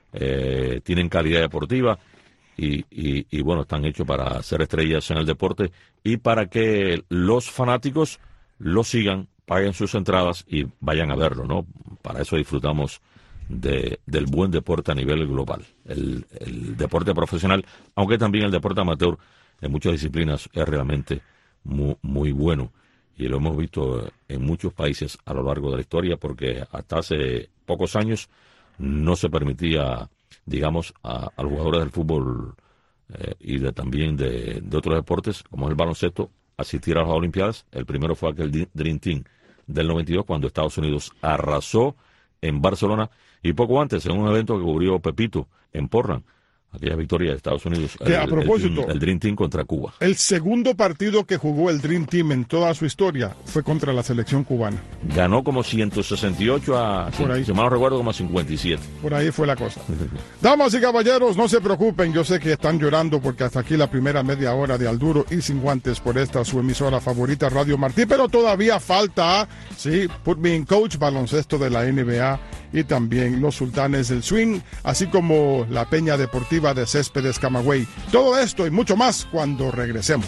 eh, tienen calidad deportiva y, y, y, bueno, están hechos para ser estrellas en el deporte y para que los fanáticos los sigan, paguen sus entradas y vayan a verlo, ¿no? Para eso disfrutamos de, del buen deporte a nivel global. El, el deporte profesional, aunque también el deporte amateur en muchas disciplinas es realmente muy, muy bueno. Y lo hemos visto en muchos países a lo largo de la historia, porque hasta hace pocos años no se permitía, digamos, a, a los jugadores del fútbol eh, y de, también de, de otros deportes, como el baloncesto, asistir a las Olimpiadas. El primero fue aquel Dream Team del noventa y dos, cuando Estados Unidos arrasó en Barcelona, y poco antes, en un evento que cubrió Pepito en Portland, aquella victoria de Estados Unidos. Que el, a propósito, el, el Dream Team contra Cuba. El segundo partido que jugó el Dream Team en toda su historia fue contra la selección cubana. Ganó como ciento sesenta y ocho a, por ahí. si mal no recuerdo, como a cincuenta y siete. Por ahí fue la cosa. Damas y caballeros, no se preocupen, yo sé que están llorando porque hasta aquí la primera media hora de Al Duro y Sin Guantes por esta su emisora favorita, Radio Martí, pero todavía falta, sí, Put Me in Coach, baloncesto de la N B A y también los Sultanes del Swing, así como la Peña Deportiva de Céspedes Camagüey. Todo esto y mucho más cuando regresemos.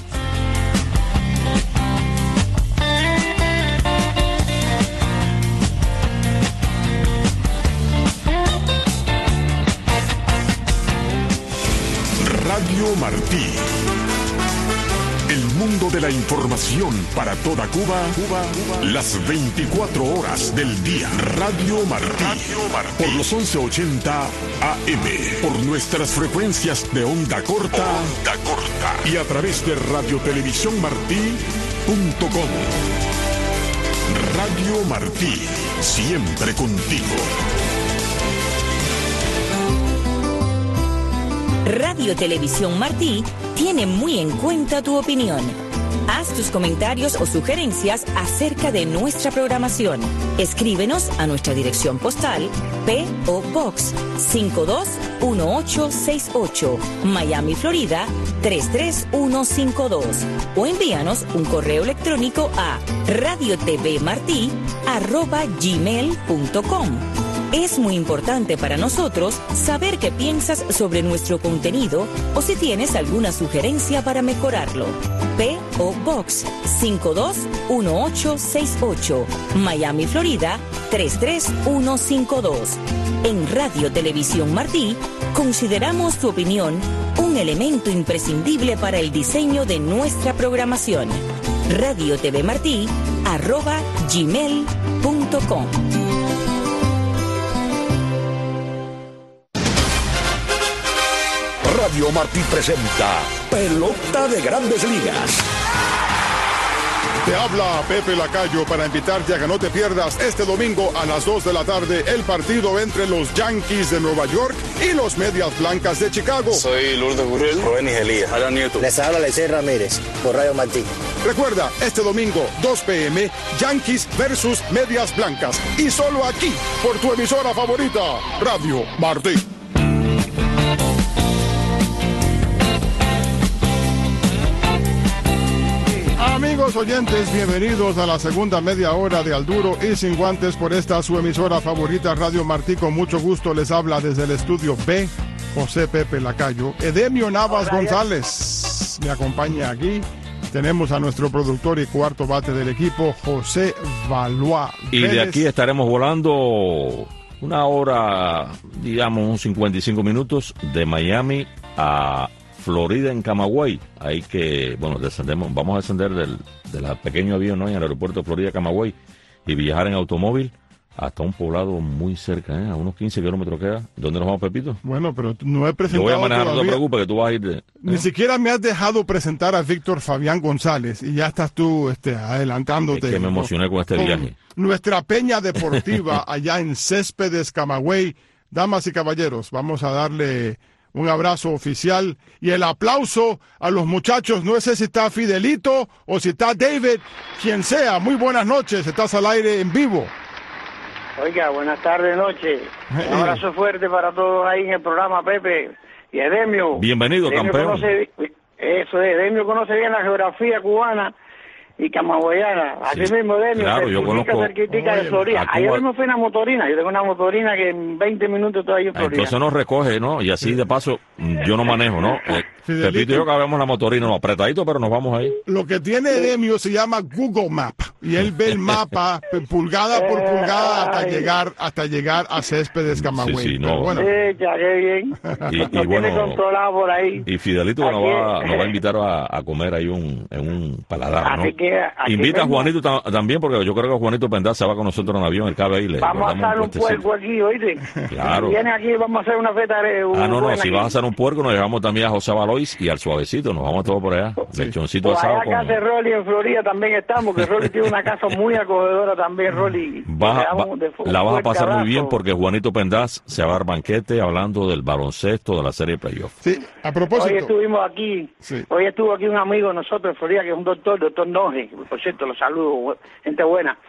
Radio Martí. El mundo de la información para toda Cuba, Cuba, Cuba, las veinticuatro horas del día. Radio Martí. Radio Martí. Por los once ochenta A M. Por nuestras frecuencias de onda corta. Onda corta. Y a través de radio televisión martí punto com. Radio Martí. Siempre contigo. Radio Televisión Martí tiene muy en cuenta tu opinión. Haz tus comentarios o sugerencias acerca de nuestra programación. Escríbenos a nuestra dirección postal P O Box cinco dos uno ocho seis ocho, Miami, Florida tres tres uno cinco dos, o envíanos un correo electrónico a radiotvmartí arroba gmail punto com. Es muy importante para nosotros saber qué piensas sobre nuestro contenido o si tienes alguna sugerencia para mejorarlo. P O Box cinco dos uno ocho seis ocho, Miami, Florida tres tres uno cinco dos. En Radio Televisión Martí consideramos tu opinión un elemento imprescindible para el diseño de nuestra programación. radiotvmartí arroba gmail punto com. Radio Martí presenta Pelota de Grandes Ligas. Te habla Pepe Lacayo para invitarte a que no te pierdas este domingo a las dos de la tarde el partido entre los Yankees de Nueva York y los Medias Blancas de Chicago. Soy Lourdes Gurriel, Rubén Elías, Alan Newton. Les habla Lecey Ramírez por Radio Martí. Recuerda, este domingo, dos pe eme, Yankees versus Medias Blancas. Y solo aquí, por tu emisora favorita, Radio Martí. Amigos oyentes, bienvenidos a la segunda media hora de Al Duro y Sin Guantes por esta su emisora favorita, Radio Martí. Con mucho gusto les habla desde el estudio B, José Pepe Lacayo. Edemio Navas González me acompaña aquí. Tenemos a nuestro productor y cuarto bate del equipo, José Valois. Y de aquí estaremos volando una hora, digamos, un cincuenta y cinco minutos de Miami a Florida, en Camagüey. Hay que, bueno, descendemos, vamos a descender del, del pequeño avión, ¿no?, en el aeropuerto de Florida, Camagüey, y viajar en automóvil hasta un poblado muy cerca, ¿eh? A unos quince kilómetros queda. ¿Dónde nos vamos, Pepito? Bueno, pero no he presentado. Yo voy a manejar, todavía. No te preocupes, que tú vas a ir de... ¿eh? Ni siquiera me has dejado presentar a Víctor Fabián González y ya estás tú este, adelantándote. Es que me emocioné con este con viaje. Nuestra peña deportiva allá en Céspedes, Camagüey. Damas y caballeros, vamos a darle un abrazo oficial y el aplauso a los muchachos. No sé si está Fidelito o si está David, quien sea. Muy buenas noches, estás al aire en vivo. Oiga, buenas tardes, noche. Un abrazo fuerte para todos ahí en el programa, Pepe y Edemio. Bienvenido, Edemio campeón. Conoce, eso es, Edemio conoce bien la geografía cubana y camagüeyana. Así Sí, mismo, Edemio, claro, yo conozco- cerquitica de Oye, Florida. a Cuba- Ayer mismo fui una motorina. Yo tengo una motorina que en veinte minutos estoy ahí en Ah, Florida. entonces nos recoge, ¿no? Y así de paso, yo no manejo, ¿no? Eh, Fidelito. Pepito y yo cabemos la motorina, no, apretadito, pero nos vamos ahí. Lo que tiene Edemio se llama Google Map y él ve el mapa pulgada por pulgada hasta Ay. llegar hasta llegar a Céspedes, Camagüey. Sí, sí, no. Pero bueno, Sí, ya, qué bien. Y, Lo y tiene bueno, controlado por ahí. y Fidelito nos va, Aquí- nos va a invitar a, a comer ahí un, en un paladar, ¿no? Así que, así Invita a mismo. Juanito ta- también, porque yo creo que Juanito Pendaz se va con nosotros en avión, el cabe ahí. Le Vamos a guardamos hacer un puestecito. puerco aquí, oíste. Claro. Si viene aquí, vamos a hacer una feta de Ah, no, no, buena si aquí. vas a hacer un puerco, nos llevamos también a José Valois y al Suavecito, nos vamos todos por allá. Lechoncito Por allá asado acá con... de Rolly en Florida también estamos, que Rolly tiene una casa muy acogedora también, Rolly. Va, va, la vas a pasar muy bien porque Juanito Pendaz se va a dar banquete hablando del baloncesto de la serie playoff. Sí, a propósito. Hoy estuvimos aquí, sí. hoy estuvo aquí un amigo de nosotros en Florida que es un doctor, doctor Noje, por cierto, los saludo, gente buena.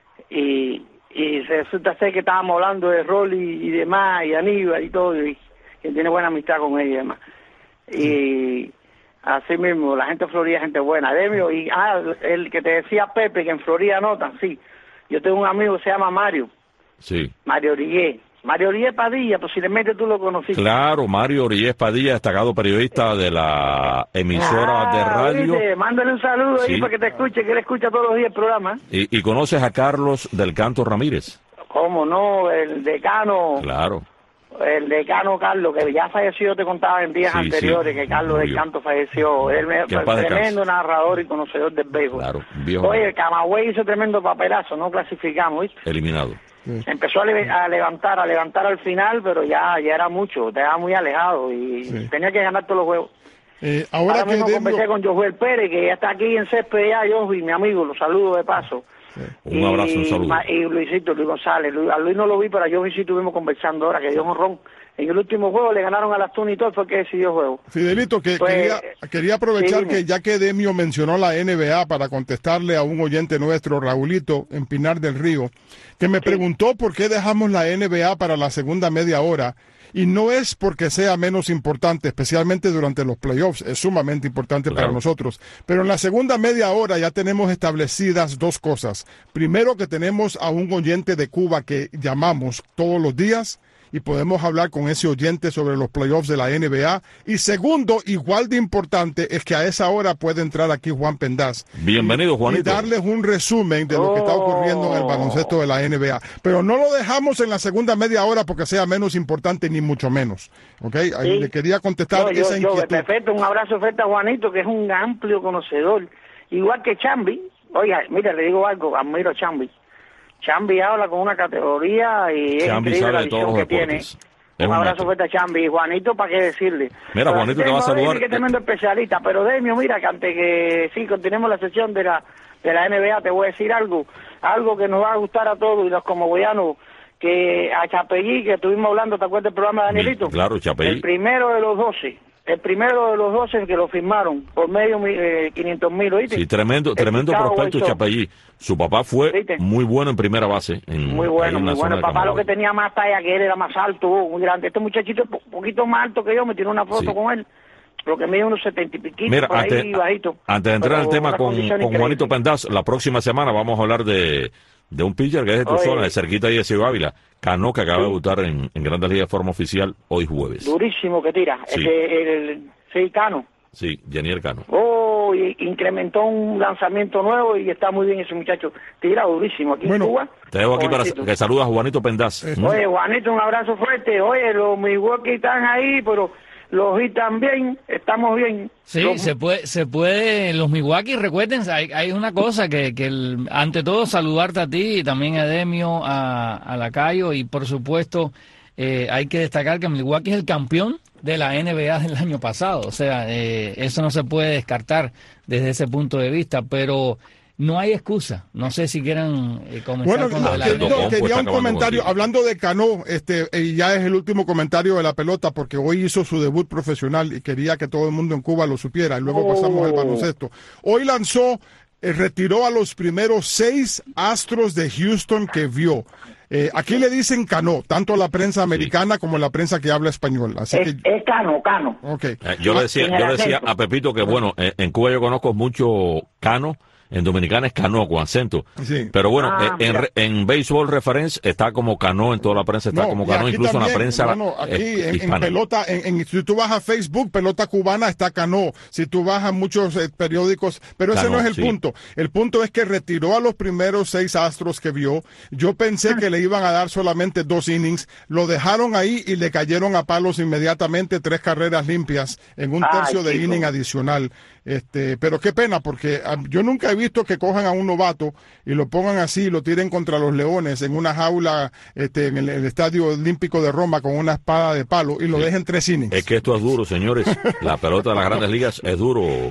Y, y resulta ser que estábamos hablando de Rolly y demás, y Aníbal y todo, y que tiene buena amistad con él y demás. Y sí. Así mismo, la gente de Florida es gente buena. Demio, y ah, el que te decía Pepe, que en Florida notan, sí. Yo tengo un amigo que se llama Mario. Sí. Mario Orillé. Mario Orillé Padilla, posiblemente tú lo conociste. Claro, Mario Orillé Padilla, destacado periodista de la emisora ah, de radio. Dice, mándale un saludo sí. ahí para que te escuche, que él escucha todos los días el programa. ¿Y, y conoces a Carlos del Canto Ramírez? ¿Cómo no? El decano. Claro. El decano Carlos, que ya falleció, te contaba en días sí, anteriores, sí, que Carlos del Canto falleció. Él fue tremendo narrador y conocedor del béisbol. Claro, viejo. Oye, el Camagüey hizo tremendo papelazo, no clasificamos, ¿viste? Eliminado. Sí. Empezó a, le a levantar, a levantar al final, pero ya ya era mucho, estaba muy alejado y sí. tenía que ganar todos los juegos. Eh, ahora, ahora que mismo Demio... conversé con Josuel Pérez, que ya está aquí en césped ya, yo y mi amigo, los saludo de paso. Sí. Un abrazo, un saludo. Y, y Luisito, Luis González, Luis, a Luis no lo vi, pero a yo sí estuvimos conversando ahora, que dio un ron. En el último juego le ganaron a las Tunas y todo, fue que decidió el juego. Fidelito, que pues, quería, quería aprovechar sí, que ya que Demio mencionó la N B A para contestarle a un oyente nuestro, Raulito, en Pinar del Río, que me sí. preguntó por qué dejamos la N B A para la segunda media hora. Y no es porque sea menos importante, especialmente durante los playoffs, es sumamente importante claro. para nosotros. Pero en la segunda media hora ya tenemos establecidas dos cosas. Primero, que tenemos a un oyente de Cuba que llamamos todos los días y podemos hablar con ese oyente sobre los playoffs de la N B A. Y segundo, igual de importante, es que a esa hora puede entrar aquí Juan Pendaz. Bienvenido, Juanito. Y darles un resumen de lo oh. que está ocurriendo en el baloncesto de la N B A. Pero no lo dejamos en la segunda media hora porque sea menos importante, ni mucho menos. ¿Ok? Ahí sí. le quería contestar yo, esa yo, inquietud. Yo, perfecto, un abrazo fuerte a Juanito, que es un amplio conocedor. Igual que Chambi. Oiga, mira, le digo algo, admiro a Chambi. Chambi habla con una categoría y es Chambi increíble sabe la de todos visión los que tiene. Es un, un abrazo fuerte a Chambi. Juanito, ¿para qué decirle? Mira, pero Juanito te va a saludar. Que tremendo especialista, pero Demio, mira, que antes que sí, continuemos la sesión de la de la N B A, te voy a decir algo, algo que nos va a gustar a todos y los comogoyanos, que a Chapellí, que estuvimos hablando, ¿te acuerdas del programa de Danielito? Claro, Chapellí. El primero de los doce. El primero de los doce que lo firmaron por medio de eh, quinientos mil, ¿oíste? Sí, tremendo, tremendo prospecto Chapellí. Su papá fue ¿Viste? muy bueno en primera base. En, muy bueno, muy bueno. El papá lo que tenía más talla que él, era más alto, muy grande. Este muchachito un poquito más alto que yo, me tiró una foto sí. con él. Lo que mide unos setenta y piquito, Mira, por antes, ahí bajito. Antes de entrar al tema con, con Juanito Pendaz, la próxima semana vamos a hablar de, de un pitcher que es de tu Oye. zona, de cerquita y de Ciudad Ávila. Cano, que acaba sí. de debutar en, en Grandes Ligas de forma oficial hoy jueves. Durísimo que tira. Sí. El, el, el, sí, Cano. Sí, Jenier Cano. Oh, y incrementó un lanzamiento nuevo y está muy bien ese muchacho. Tira durísimo aquí bueno, en Cuba. Te dejo aquí para que saludas a Juanito Pendaz. ¿Mm? Oye, Juanito, un abrazo fuerte. Oye, los Milwaukee están ahí, pero los Heat también, estamos bien. Sí, los... se puede, se puede, los Milwaukee, recuerden, hay, hay una cosa que, que el, ante todo saludarte a ti y también a Demio, a, a Lacayo y por supuesto eh, hay que destacar que Milwaukee es el campeón de la N B A del año pasado, o sea, eh, eso no se puede descartar desde ese punto de vista, pero no hay excusa. No sé si quieran eh, comenzar bueno, con no, la que, no, quería un comentario, contigo. Hablando de Cano, este, eh, ya es el último comentario de la pelota, porque hoy hizo su debut profesional y quería que todo el mundo en Cuba lo supiera, y luego oh. pasamos al baloncesto. Hoy lanzó, eh, retiró a los primeros seis Astros de Houston que vio. Eh, aquí le dicen Cano, tanto la prensa americana sí. como la prensa que habla español. Así es, que... es Cano, Cano. Okay. Eh, yo le decía, yo le decía a Pepito que, bueno, eh, en Cuba yo conozco mucho Cano. En Dominicana es Cano con acento. Sí. Pero bueno, ah, en, en Baseball Reference está como Cano, en toda la prensa está no, como Cano, incluso también, en la prensa bueno, aquí eh, en, en pelota, en, en, si tú vas a Facebook, Pelota Cubana está Cano. Si tú vas a muchos eh, periódicos, pero Cano, ese no es el sí. punto. El punto es que retiró a los primeros seis Astros que vio. Yo pensé que le iban a dar solamente dos innings. Lo dejaron ahí y le cayeron a palos inmediatamente, tres carreras limpias en un tercio Ay, de chico. inning adicional. Este, pero qué pena, porque um, yo nunca he visto que cojan a un novato y lo pongan así, lo tiren contra los Leones en una jaula este, en el, el Estadio Olímpico de Roma con una espada de palo y lo sí. dejen tres innings. Es que esto es duro, señores. La pelota de las Grandes Ligas es duro,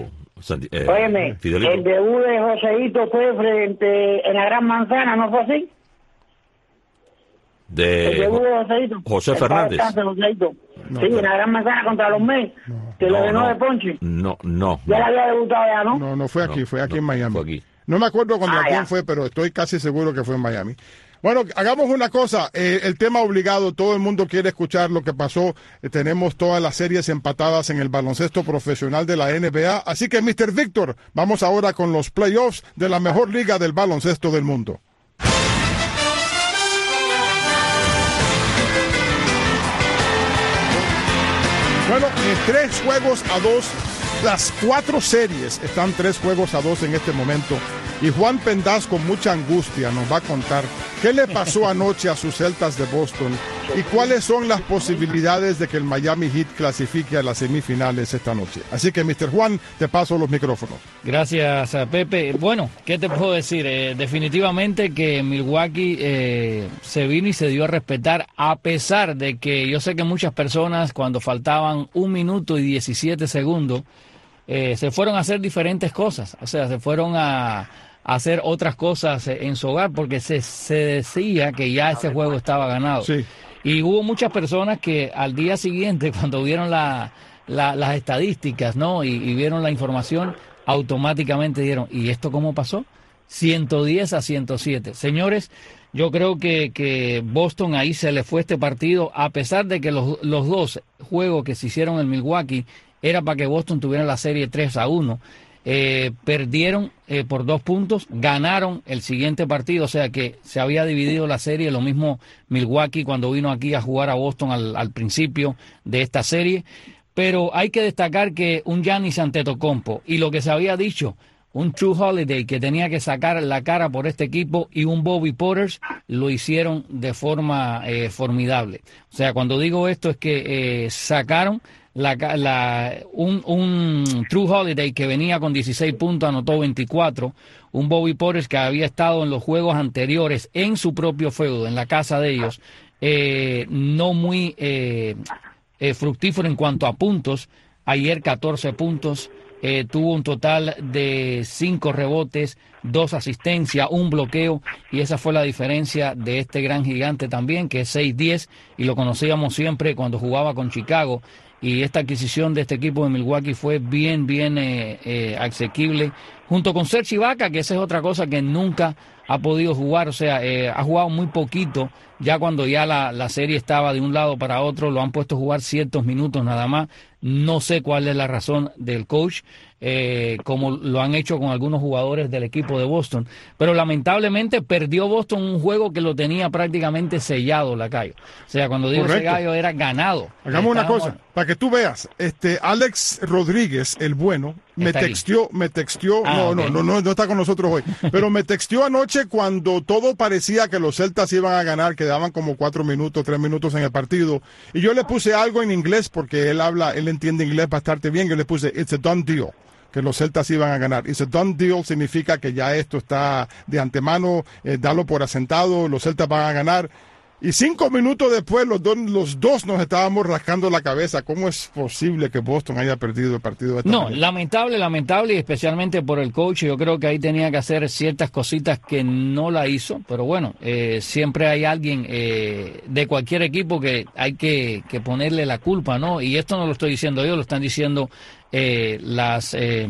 Eh, Óyeme, Fidelito. El debut de Joseito fue frente en la Gran Manzana, ¿no fue así? De jo José Fernández. No, sí, en la Gran Manzana contra los Mets, no, que no, lo ganó no, de Ponche. No, no. Ya no. había debutado ya, ¿no? No, no fue aquí, no, fue aquí no, en Miami. Fue aquí. No me acuerdo cuando ah, quién fue, pero estoy casi seguro que fue en Miami. Bueno, hagamos una cosa, eh, el tema obligado, todo el mundo quiere escuchar lo que pasó, eh, tenemos todas las series empatadas en el baloncesto profesional de la N B A, así que mister Víctor, vamos ahora con los playoffs de la mejor liga del baloncesto del mundo. Bueno, eh, tres juegos a dos, las cuatro series están tres juegos a dos en este momento. Y Juan Pendaz, con mucha angustia, nos va a contar qué le pasó anoche a sus Celtas de Boston y cuáles son las posibilidades de que el Miami Heat clasifique a las semifinales esta noche. Así que, mister Juan, te paso los micrófonos. Gracias, Pepe. Bueno, ¿qué te puedo decir? Eh, definitivamente que Milwaukee eh, se vino y se dio a respetar, a pesar de que yo sé que muchas personas, cuando faltaban un minuto y diecisiete segundos, eh, se fueron a hacer diferentes cosas. O sea, se fueron a... hacer otras cosas en su hogar porque se, se decía que ya ese juego estaba ganado. Sí. Y hubo muchas personas que al día siguiente, cuando vieron la, la, las estadísticas, ¿no? Y, y vieron la información, automáticamente dieron, ¿y esto cómo pasó? ciento diez a ciento siete. Señores, yo creo que, que Boston ahí se le fue este partido, a pesar de que los, los dos juegos que se hicieron en Milwaukee era para que Boston tuviera la serie tres a uno. Eh, perdieron eh, por dos puntos, ganaron el siguiente partido, o sea que se había dividido la serie, lo mismo Milwaukee cuando vino aquí a jugar a Boston al, al principio de esta serie, pero hay que destacar que un Giannis Antetokounmpo y lo que se había dicho, un True Holiday que tenía que sacar la cara por este equipo y un Bobby Portis lo hicieron de forma eh, formidable. O sea, cuando digo esto es que eh, sacaron La, la, un, un True Holiday que venía con dieciséis puntos, anotó veinticuatro, un Bobby Portis que había estado en los juegos anteriores en su propio feudo, en la casa de ellos, eh, no muy eh, eh, fructífero en cuanto a puntos, ayer catorce puntos, eh, tuvo un total de cinco rebotes, dos asistencias, un bloqueo, y esa fue la diferencia de este gran gigante también, que es seis diez, y lo conocíamos siempre cuando jugaba con Chicago. Y esta adquisición de este equipo de Milwaukee fue bien, bien eh, eh, asequible, junto con Serge Ibaka, que esa es otra cosa que nunca ha podido jugar, o sea, eh, ha jugado muy poquito, ya cuando ya la, la serie estaba de un lado para otro, lo han puesto a jugar ciertos minutos nada más, no sé cuál es la razón del coach, eh, como lo han hecho con algunos jugadores del equipo de Boston, pero lamentablemente perdió Boston un juego que lo tenía prácticamente sellado, Lacayo. O sea, cuando digo Correcto. sellado era ganado. Hagamos una Estábamos... cosa, para que tú veas, este Alex Rodríguez, el bueno, me Está texteó, me texteó, ah, no, okay. no, no, no, no está con nosotros hoy, pero me texteó anoche cuando todo parecía que los Celtas iban a ganar, quedaban como cuatro minutos, tres minutos en el partido, y yo le puse algo en inglés porque él habla, él entiende inglés bastante bien, yo le puse, it's a done deal, que los Celtas iban a ganar. It's a done deal significa que ya esto está de antemano, eh, dalo por asentado, los Celtas van a ganar. Y cinco minutos después los dos, los dos nos estábamos rascando la cabeza. ¿Cómo es posible que Boston haya perdido el partido de esta No, manera? lamentable, lamentable, y especialmente por el coach. Yo creo que ahí tenía que hacer ciertas cositas que no la hizo, pero bueno, eh, siempre hay alguien eh, de cualquier equipo que hay que, que ponerle la culpa, ¿no? Y esto no lo estoy diciendo yo, lo están diciendo eh, las... Eh,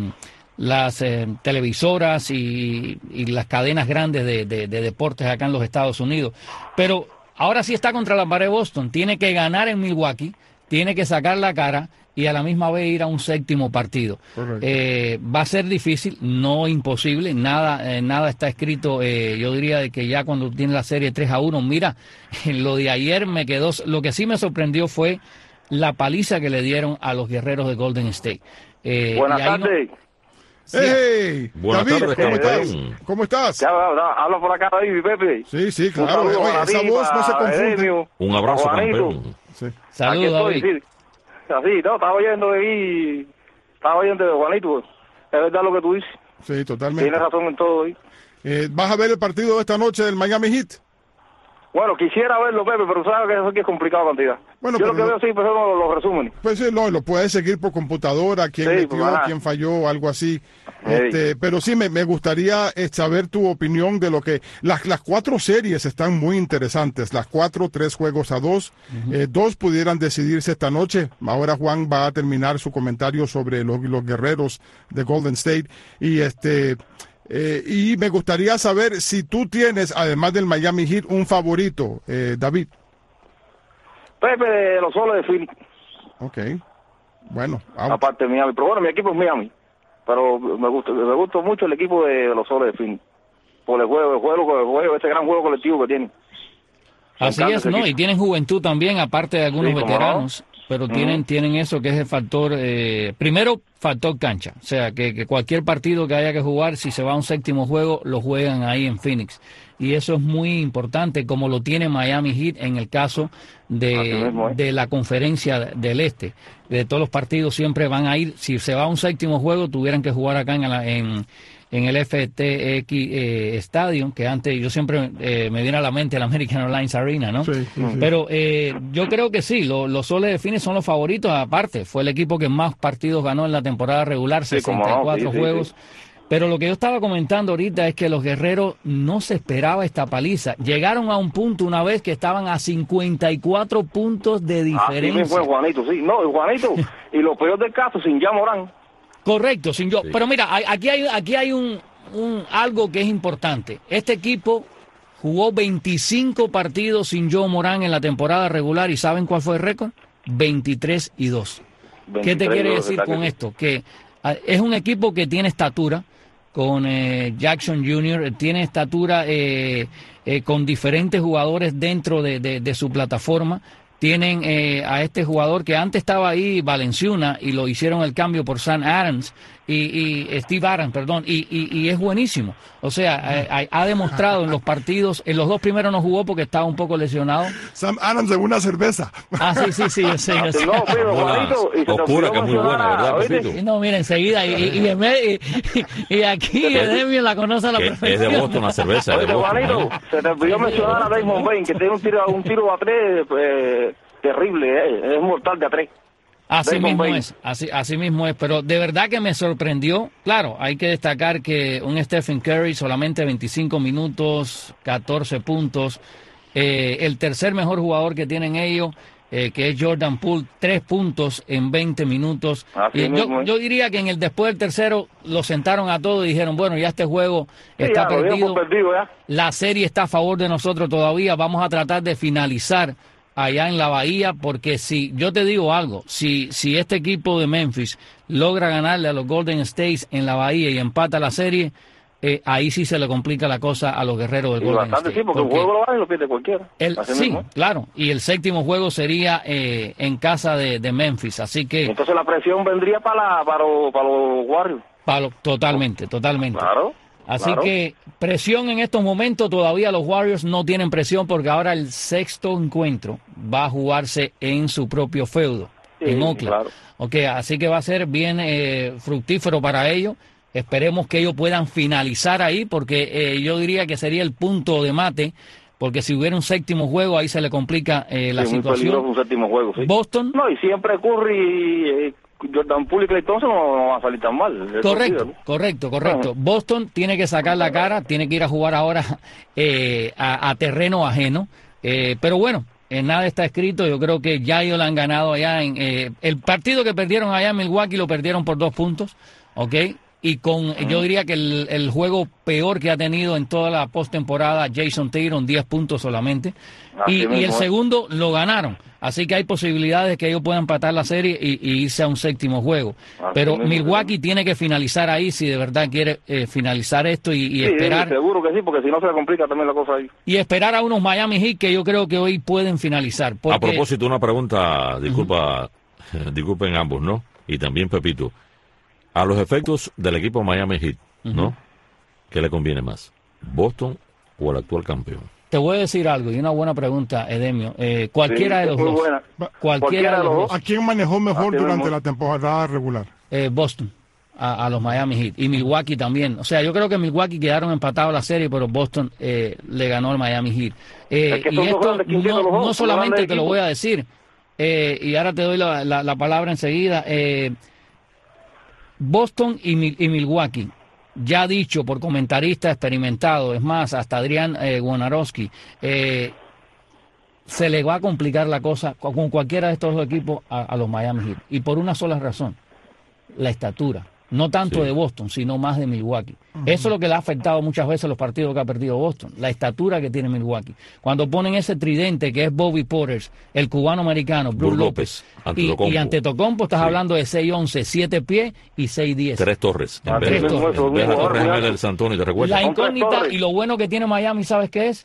las eh, televisoras y, y las cadenas grandes de, de, de deportes acá en los Estados Unidos. Pero ahora sí está contra la pared Boston, tiene que ganar en Milwaukee, tiene que sacar la cara y a la misma vez ir a un séptimo partido. Eh, va a ser difícil, no imposible, nada eh, nada está escrito, eh, yo diría de que ya cuando tiene la serie tres a uno, mira, lo de ayer me quedó, lo que sí me sorprendió fue la paliza que le dieron a los guerreros de Golden State. Eh, Buenas tardes. No... Sí. Hey, Buenas David, tardes, ¿cómo David. estás? ¿Cómo estás? Ya, ya, hablo por acá, David, Pepe. Sí, sí, claro. Un Oye, esa ti, voz no se confunde. Edemio, Un abrazo, Juanito. campeón. Sí. Saludos, David. Sí. Así, no, estaba oyendo de ahí, estaba oyendo de Juanito. Es verdad lo que tú dices. Sí, totalmente. Tienes razón en todo ahí. Eh, ¿Vas a ver el partido de esta noche del Miami Heat? Bueno, quisiera verlo, Pepe, pero sabes que eso aquí es complicado cantidad. Bueno, yo lo que veo sí, pues son los, los resúmenes. Pues sí, lo, lo puedes seguir por computadora, quién sí, metió, pues, quién falló, algo así. Este, pero sí, me, me gustaría eh, saber tu opinión de lo que... Las, las cuatro series están muy interesantes. Las cuatro, tres juegos a dos. Uh-huh. eh, dos pudieran decidirse esta noche. Ahora Juan va a terminar su comentario sobre los, los guerreros de Golden State. Y este... Eh, y me gustaría saber si tú tienes, además del Miami Heat, un favorito, eh, David. Pepe de los Soles de Phoenix. Ok, bueno. Out. Aparte de Miami, pero bueno, mi equipo es Miami. Pero me gusta, me gusta mucho el equipo de los Soles de Phoenix. Por el juego, el juego, el juego, ese gran juego colectivo que tienen. Así es, ¿no? Equipo. Y tienen juventud también, aparte de algunos sí, veteranos. No. Pero mm. tienen tienen eso que es el factor, eh, primero, factor cancha. O sea, que, que cualquier partido que haya que jugar, si se va a un séptimo juego, lo juegan ahí en Phoenix. Y eso es muy importante, como lo tiene Miami Heat en el caso de, mismo, ¿eh? de la conferencia del Este. De todos los partidos siempre van a ir, si se va a un séptimo juego, tuvieran que jugar acá en la, en en el F T X eh, Stadium, que antes yo siempre eh, me viene a la mente el American Airlines Arena, ¿no? Sí, sí, sí. Pero eh, yo creo que sí, lo, los Soles de Phoenix son los favoritos, aparte, fue el equipo que más partidos ganó en la temporada regular, sí, sesenta y cuatro no, sí, juegos. Sí, sí. Pero lo que yo estaba comentando ahorita es que los guerreros no se esperaba esta paliza. Llegaron a un punto una vez que estaban a cincuenta y cuatro puntos de diferencia. Así fue Juanito, sí. No, Juanito, y lo peor del caso, sin ya Morán. Correcto, sin yo. Sí. Pero mira, aquí hay aquí hay un, un algo que es importante. Este equipo jugó veinticinco partidos sin Joe Morán en la temporada regular y ¿saben cuál fue el récord? veintitrés y dos. ¿Qué te quiere decir con esto? Que uh, es un equipo que tiene estatura con eh, Jackson junior, tiene estatura eh, eh, con diferentes jugadores dentro de, de, de su plataforma. Tienen eh, a este jugador que antes estaba ahí, Valenciuna, y lo hicieron el cambio por Sam Adams, y, y Steve Adams, perdón, y, y, y es buenísimo. O sea, eh, ha demostrado en los partidos, en los dos primeros no jugó porque estaba un poco lesionado. Sam Adams de una cerveza. Ah, sí, sí, sí, yo sé, yo sé. No, pero Juanito, y se oscura, que es muy buena, ¿verdad, Pepito? No, mira, enseguida, y, y, y, y, y aquí Edemio la conoce a la perfección. Es de Boston la cerveza. Oye, Juanito, se te olvidó mencionar a Damon Bain, que tiene un tiro, un tiro a tres, eh, terrible, eh, es mortal de a tres. Así mismo es, así, así mismo es, pero de verdad que me sorprendió. Claro, hay que destacar que un Stephen Curry solamente veinticinco minutos, catorce puntos. Eh, el tercer mejor jugador que tienen ellos, eh, que es Jordan Poole, tres puntos en veinte minutos. Y yo, yo diría que en el después del tercero lo sentaron a todos y dijeron, bueno, ya este juego sí, está ya, perdido. perdido ya. La serie está a favor de nosotros todavía. Vamos a tratar de finalizar allá en la Bahía, porque si yo te digo algo, si si este equipo de Memphis logra ganarle a los Golden State en la Bahía y empata la serie, eh, ahí sí se le complica la cosa a los guerreros del y Golden bastante State. Sí, porque, porque un juego lo gana y lo pierde cualquiera. El, sí, mismo. Claro, y el séptimo juego sería eh, en casa de, de Memphis, así que... Entonces la presión vendría para, la, para, los, para los Warriors. Para lo, totalmente, totalmente. Claro. Así claro. que presión en estos momentos, todavía los Warriors no tienen presión porque ahora el sexto encuentro va a jugarse en su propio feudo, sí, en Oakland. Claro. Okay, así que va a ser bien eh, fructífero para ellos. Esperemos que ellos puedan finalizar ahí porque eh, yo diría que sería el punto de mate, porque si hubiera un séptimo juego ahí se le complica eh, la sí, situación. Muy un séptimo juego, sí. Boston. No, y siempre Curry... Eh, Jordan Poole y Klay Thompson no, no va a salir tan mal. Correcto, partido, ¿no? correcto, correcto. Uh-huh. Boston tiene que sacar la cara, tiene que ir a jugar ahora eh, a, a terreno ajeno. Eh, pero bueno, eh, nada está escrito. Yo creo que ya ellos la han ganado allá. En, eh, el partido que perdieron allá en Milwaukee lo perdieron por dos puntos, ¿ok? Y con, uh-huh. yo diría que el, el juego peor que ha tenido en toda la postemporada, Jason Tatum, diez puntos solamente. Y, y el segundo lo ganaron. Así que hay posibilidades de que ellos puedan empatar la serie y, y irse a un séptimo juego. Así Pero mismo, Milwaukee sí. tiene que finalizar ahí si de verdad quiere eh, finalizar esto y, y sí, esperar. Sí, seguro que sí, porque si no se le complica también la cosa ahí. Y esperar a unos Miami Heat que yo creo que hoy pueden finalizar. Porque... A propósito, una pregunta, disculpa, uh-huh. disculpen ambos, ¿no? Y también Pepito. A los efectos del equipo Miami Heat, ¿no? Uh-huh. ¿Qué le conviene más? ¿Boston o el actual campeón? Te voy a decir algo, y una buena pregunta, Edemio. Eh, cualquiera sí, de los dos. Buena. Cualquiera, cualquiera de los dos. ¿A quién manejó mejor Así durante mismo. la temporada regular? Eh, Boston. a, a los Miami Heat. Y Milwaukee también. O sea, yo creo que Milwaukee quedaron empatados la serie, pero Boston eh, le ganó al Miami Heat. Eh, es que y esto no, no solamente te lo voy a decir, eh, y ahora te doy la, la, la palabra enseguida, eh, Boston y, y Milwaukee, ya dicho por comentaristas experimentados, es más, hasta Adrián eh, Wojnarowski, eh, se le va a complicar la cosa con cualquiera de estos dos equipos a, a los Miami Heat. Y por una sola razón, la estatura. No tanto sí. de Boston, sino más de Milwaukee. Uh-huh. Eso es lo que le ha afectado muchas veces a los partidos que ha perdido Boston, la estatura que tiene Milwaukee. Cuando ponen ese tridente que es Bobby Portis, el cubano-americano, Brook López, y, y Antetokounmpo, estás sí. hablando de seis once, siete pies y seis diez. Tres torres. Ah, tres torres. torres. En vez de Torres Gemel del Santoni, ¿te recuerdas? La incógnita y lo bueno que tiene Miami, ¿sabes qué es?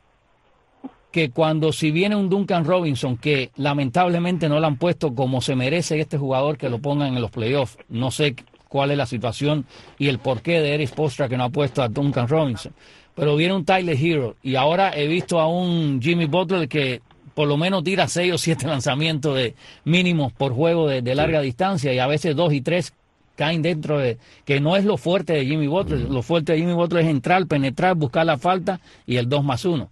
Que cuando si viene un Duncan Robinson, que lamentablemente no lo han puesto como se merece este jugador, que lo pongan en los playoffs, no sé cuál es la situación y el porqué de Eric Spoelstra que no ha puesto a Duncan Robinson, pero viene un Tyler Hero y ahora he visto a un Jimmy Butler que por lo menos tira seis o siete lanzamientos de mínimos por juego de, de larga sí. distancia, y a veces dos y tres caen dentro de, que no es lo fuerte de Jimmy Butler. Mm. Lo fuerte de Jimmy Butler es entrar, penetrar, buscar la falta y el dos más uno.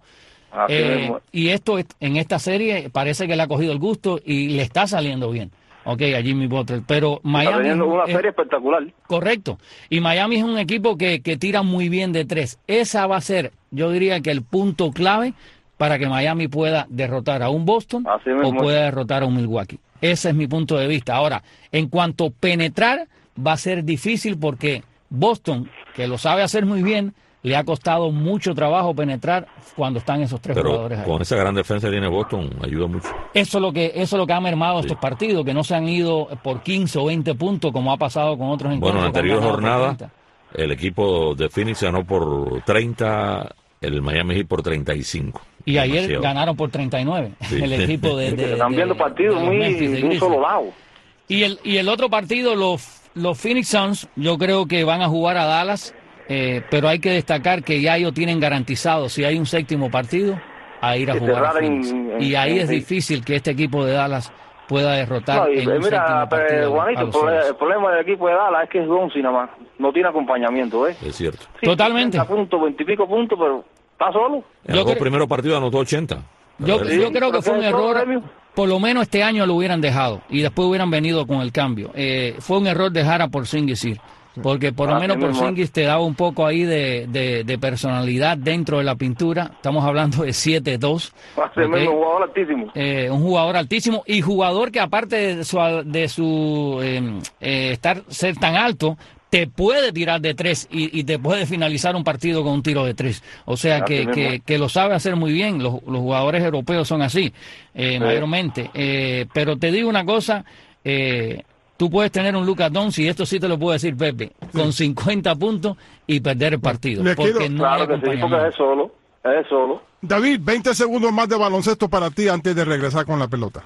Eh, y esto en esta serie parece que le ha cogido el gusto y le está saliendo bien, ok, a Jimmy Butler, pero Miami está teniendo una es, serie espectacular. Correcto, y Miami es un equipo que, que tira muy bien de tres. Esa va a ser, yo diría que el punto clave para que Miami pueda derrotar a un Boston o pueda derrotar a un Milwaukee. Ese es mi punto de vista. Ahora, en cuanto a penetrar, va a ser difícil porque Boston, que lo sabe hacer muy bien, le ha costado mucho trabajo penetrar cuando están esos tres Pero jugadores ahí. Con esa gran defensa que tiene Boston, ayuda mucho. Eso es lo que, eso es lo que ha mermado sí. estos partidos, que no se han ido por quince o veinte puntos como ha pasado con otros encuentros. Bueno, en la anterior jornada, el equipo de Phoenix ganó por treinta, el Miami Heat por treinta y cinco. Y Demasiado. Ayer ganaron por treinta y nueve, sí. el equipo de... de, de Están viendo partidos muy de un solo lado. Y el, y el otro partido, los, los Phoenix Suns, yo creo que van a jugar a Dallas. Eh, pero hay que destacar que ya ellos tienen garantizado, si hay un séptimo partido, a ir a jugar a Phoenix. En, en, y ahí en, es difícil que este equipo de Dallas pueda derrotar. No, y, en un mira, pero, Juanito, el, problema, el problema del equipo de Dallas es que es Gonzi nada más, no tiene acompañamiento, ¿eh? Es cierto. Sí, totalmente. puntos, veintipico puntos, pero está solo. En los dos primeros partidos anotó ochenta. Yo, sí, yo creo que fue un error. Por lo menos este año lo hubieran dejado y después hubieran venido con el cambio. Eh, fue un error dejar a Porzingis ir. Porque por lo ah, menos Porzingis te daba un poco ahí de, de, de personalidad dentro de la pintura. Estamos hablando de siete dos. Okay. Un jugador altísimo. Eh, un jugador altísimo y jugador que aparte de su, de su eh, eh, estar ser tan alto, te puede tirar de tres y, y te puede finalizar un partido con un tiro de tres. O sea que, que, que lo sabe hacer muy bien. Los, los jugadores europeos son así, eh, sí. mayormente. Eh, pero te digo una cosa... Eh, Tú puedes tener un Luka Doncic, y esto sí te lo puedo decir, Pepe, sí. con cincuenta puntos y perder el partido. Le porque quiero... no claro hay que sí, porque es solo, es solo. David, veinte segundos más de baloncesto para ti antes de regresar con la pelota.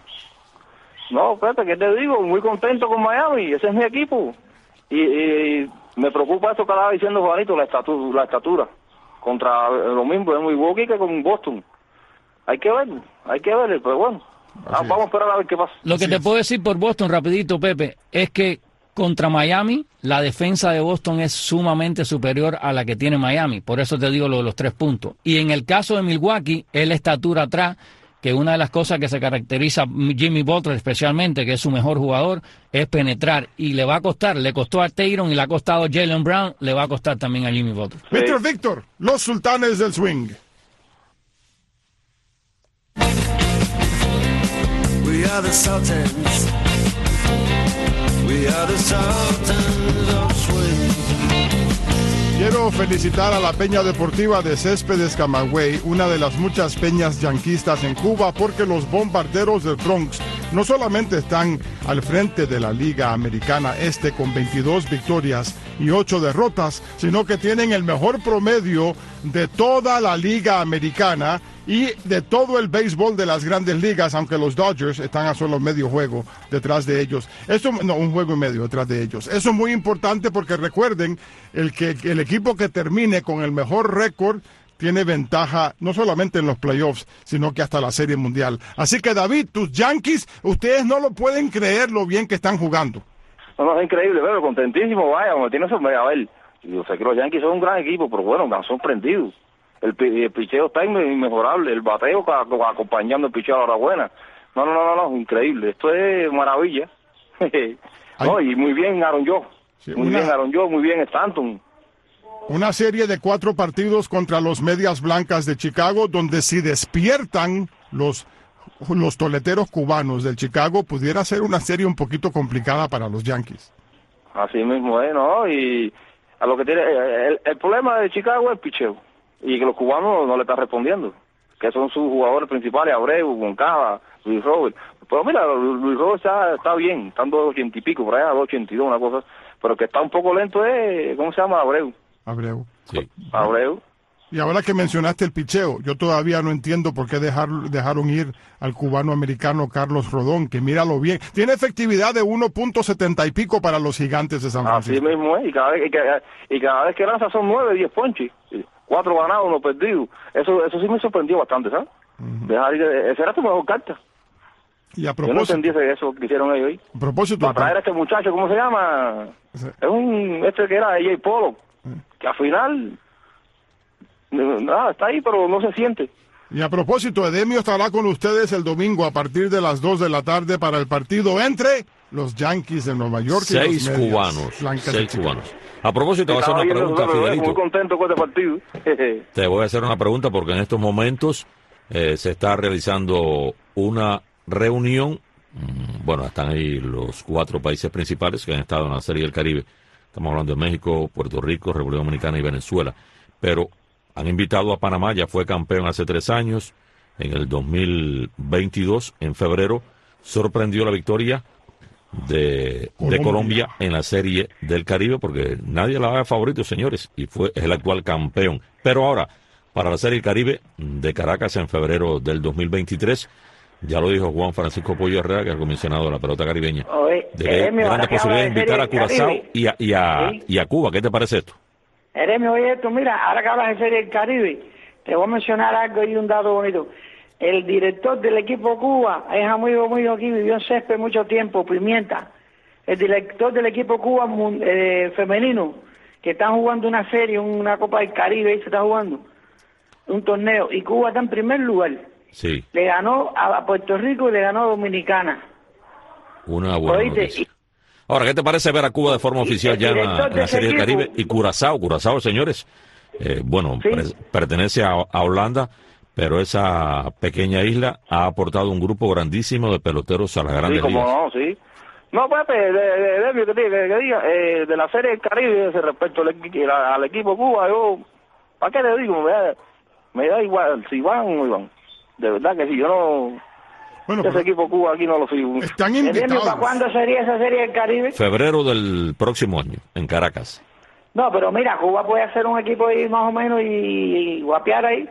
No, Pepe, ¿qué te digo? Muy contento con Miami, ese es mi equipo. Y, y me preocupa eso que estaba diciendo Juanito, la estatura, la estatura. Contra lo mismo de Milwaukee que con Boston. Hay que ver, hay que ver, pero bueno. Ah, vamos a esperar a ver qué pasa. Lo que Así te es. puedo decir por Boston, rapidito, Pepe, es que contra Miami, la defensa de Boston es sumamente superior a la que tiene Miami. Por eso te digo lo de los tres puntos. Y en el caso de Milwaukee, es la estatura atrás, que una de las cosas que se caracteriza a Jimmy Butler especialmente, que es su mejor jugador, es penetrar. Y le va a costar, le costó a Tatum y le ha costado a Jaylen Brown, le va a costar también a Jimmy Butler. Sí. mister Víctor, los sultanes del swing. We are the Sultans. We are the Sultans of Swing. Quiero felicitar a la Peña Deportiva de Céspedes Camagüey, una de las muchas peñas yanquistas en Cuba, porque los bombarderos del Bronx no solamente están al frente de la Liga Americana Este con veintidós victorias y ocho derrotas, sino que tienen el mejor promedio de toda la Liga Americana y de todo el béisbol de las grandes ligas, aunque los Dodgers están a solo medio juego detrás de ellos. Eso, no, un juego y medio detrás de ellos. Eso es muy importante porque recuerden, el, que, el equipo que termine con el mejor récord tiene ventaja no solamente en los playoffs, sino que hasta la Serie Mundial. Así que, David, tus Yankees, ustedes no lo pueden creer lo bien que están jugando. No, no, es increíble, pero contentísimo, vaya, como tiene eso, a ver, yo sé que los Yankees son un gran equipo, pero bueno, me han sorprendido. El, el picheo está inmejorable, el bateo acompañando el picheo a la hora buena. No, no, no, no, no, increíble, esto es maravilla. No, y muy bien Aaron Joe, sí, muy una... bien Aaron Joe, muy bien Stanton. Una serie de cuatro partidos contra los Medias Blancas de Chicago, donde si despiertan los, los toleteros cubanos del Chicago, pudiera ser una serie un poquito complicada para los Yankees. Así mismo es, ¿no? Y a lo que tiene, el, el problema de Chicago es el picheo, y que los cubanos no le están respondiendo, que son sus jugadores principales, Abreu, Moncada, Luis Robert. Pero mira, Luis Robert está, está bien, están dos ochenta y pico, por allá, dos ochenta y dos, una cosa, pero que está un poco lento es, ¿cómo se llama? Abreu. Abreu. Sí. Abreu. Y ahora que mencionaste el picheo, yo todavía no entiendo por qué dejar, dejaron ir al cubano-americano Carlos Rodón, que míralo bien. Tiene efectividad de uno punto setenta y pico para los Gigantes de San Francisco. Así mismo es, y cada vez, y cada, y cada vez que lanza son nueve, diez ponches, cuatro ganados, uno perdido. Eso eso sí me sorprendió bastante, ¿sabes? Uh-huh. Dejar ir, esa era tu mejor carta. Y a propósito, yo no entendí eso que hicieron ellos ahí. A propósito, para traer a este muchacho, ¿cómo se llama? Sí. Es un, este que era J. Polo, sí. Que al final, nada, está ahí, pero no se siente. Y a propósito, Edemio estará con ustedes el domingo a partir de las dos de la tarde para el partido entre los Yankees de Nueva York y seis los cubanos, seis cubanos. A propósito, voy a hacer una pregunta, Fidelito. Muy contento con este partido. Te voy a hacer una pregunta porque en estos momentos eh, se está realizando una reunión. Bueno, están ahí los cuatro países principales que han estado en la Serie del Caribe. Estamos hablando de México, Puerto Rico, República Dominicana y Venezuela. Pero han invitado a Panamá, ya fue campeón hace tres años. En el dos mil veintidós, en febrero, sorprendió la victoria de Colombia. de Colombia en la Serie del Caribe, porque nadie la daba favorito, señores, y fue es el actual campeón. Pero ahora, para la Serie del Caribe de Caracas en febrero del dos mil veintitrés, ya lo dijo Juan Francisco Pollo Herrera, que es el comisionado de la pelota caribeña, Oye, de que hay grandes posibilidades de invitar a Curazao y a, y, a, ¿sí? y a Cuba. ¿Qué te parece esto? Eremio, oye esto, mira, ahora que hablas de Serie del Caribe, te voy a mencionar algo y un dato bonito. El director del equipo Cuba es amigo mío aquí, vivió en Césped mucho tiempo, Pimienta. El director del equipo Cuba eh, femenino, que están jugando una serie, una Copa del Caribe, ahí se está jugando un torneo, y Cuba está en primer lugar. Sí. Le ganó a Puerto Rico y le ganó a Dominicana. Una buena noticia. Ahora, ¿qué te parece ver a Cuba de forma oficial ya en la, en la Serie del Caribe? Y Curazao, Curazao, señores, eh, bueno, ¿sí? pre- pertenece a, a Holanda, pero esa pequeña isla ha aportado un grupo grandísimo de peloteros a las grandes sí, como ligas. No, sí. No, Pepe, de, de, de, que, que, que diga, eh, de la Serie del Caribe, respecto al, al equipo Cuba, yo, ¿para qué le digo? Me da, me da igual si van o no van. De verdad que sí, yo no... Bueno, ese equipo Cuba aquí no lo sigo. Están invitados. ¿Para cuándo sería esa Serie del Caribe? Febrero del próximo año, en Caracas. No, pero mira, Cuba puede hacer un equipo ahí más o menos y, y guapear ahí.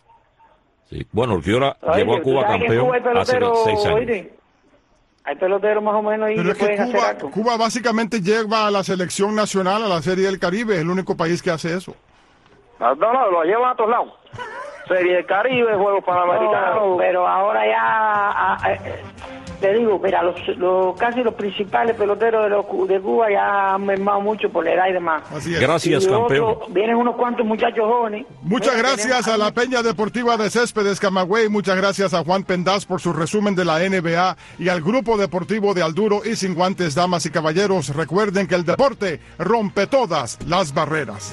Sí. Bueno, Urquiola llevó a Cuba campeón Cuba hace seis años. Oye, hay peloteros más o menos ahí pero que pueden Cuba, hacer algo. Cuba básicamente lleva a la selección nacional a la Serie del Caribe, es el único país que hace eso. No, no, lo llevan a todos lados. Serie del Caribe, Juegos Panamericanos. No, pero ahora ya, a, a, te digo, mira, los, los casi los principales peloteros de, los, de Cuba ya han mermado mucho por la edad y demás. Así es. Gracias, y campeón. Otro, vienen unos cuantos muchachos jóvenes. Muchas mira, gracias a la Peña Deportiva de Céspedes Camagüey, muchas gracias a Juan Pendaz por su resumen de la N B A y al Grupo Deportivo de Alduro y Sin Guantes, damas y caballeros. Recuerden que el deporte rompe todas las barreras.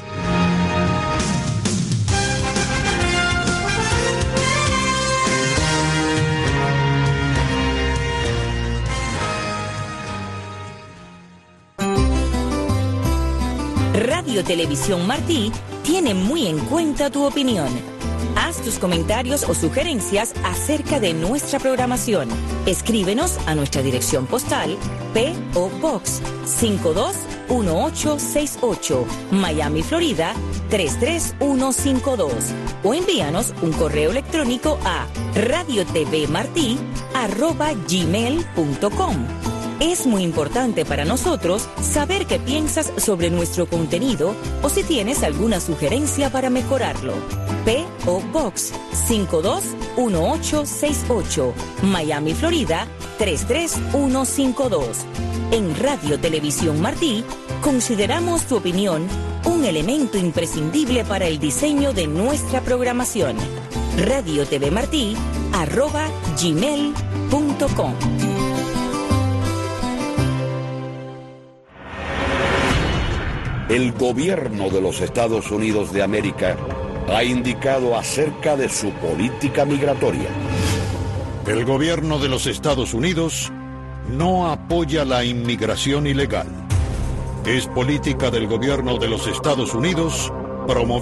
Radio Televisión Martí tiene muy en cuenta tu opinión. Haz tus comentarios o sugerencias acerca de nuestra programación. Escríbenos a nuestra dirección postal P O Box cinco dos uno ocho seis ocho, Miami, Florida tres tres uno cinco dos, o envíanos un correo electrónico a radiotvmartí arroba gmail punto com. Es muy importante para nosotros saber qué piensas sobre nuestro contenido o si tienes alguna sugerencia para mejorarlo. P O Box cinco dos uno ocho seis ocho, Miami, Florida tres tres uno cinco dos. En Radio Televisión Martí, consideramos tu opinión un elemento imprescindible para el diseño de nuestra programación. Radio T V Martí, arroba gmail punto com. El gobierno de los Estados Unidos de América ha indicado acerca de su política migratoria. El gobierno de los Estados Unidos no apoya la inmigración ilegal. Es política del gobierno de los Estados Unidos promover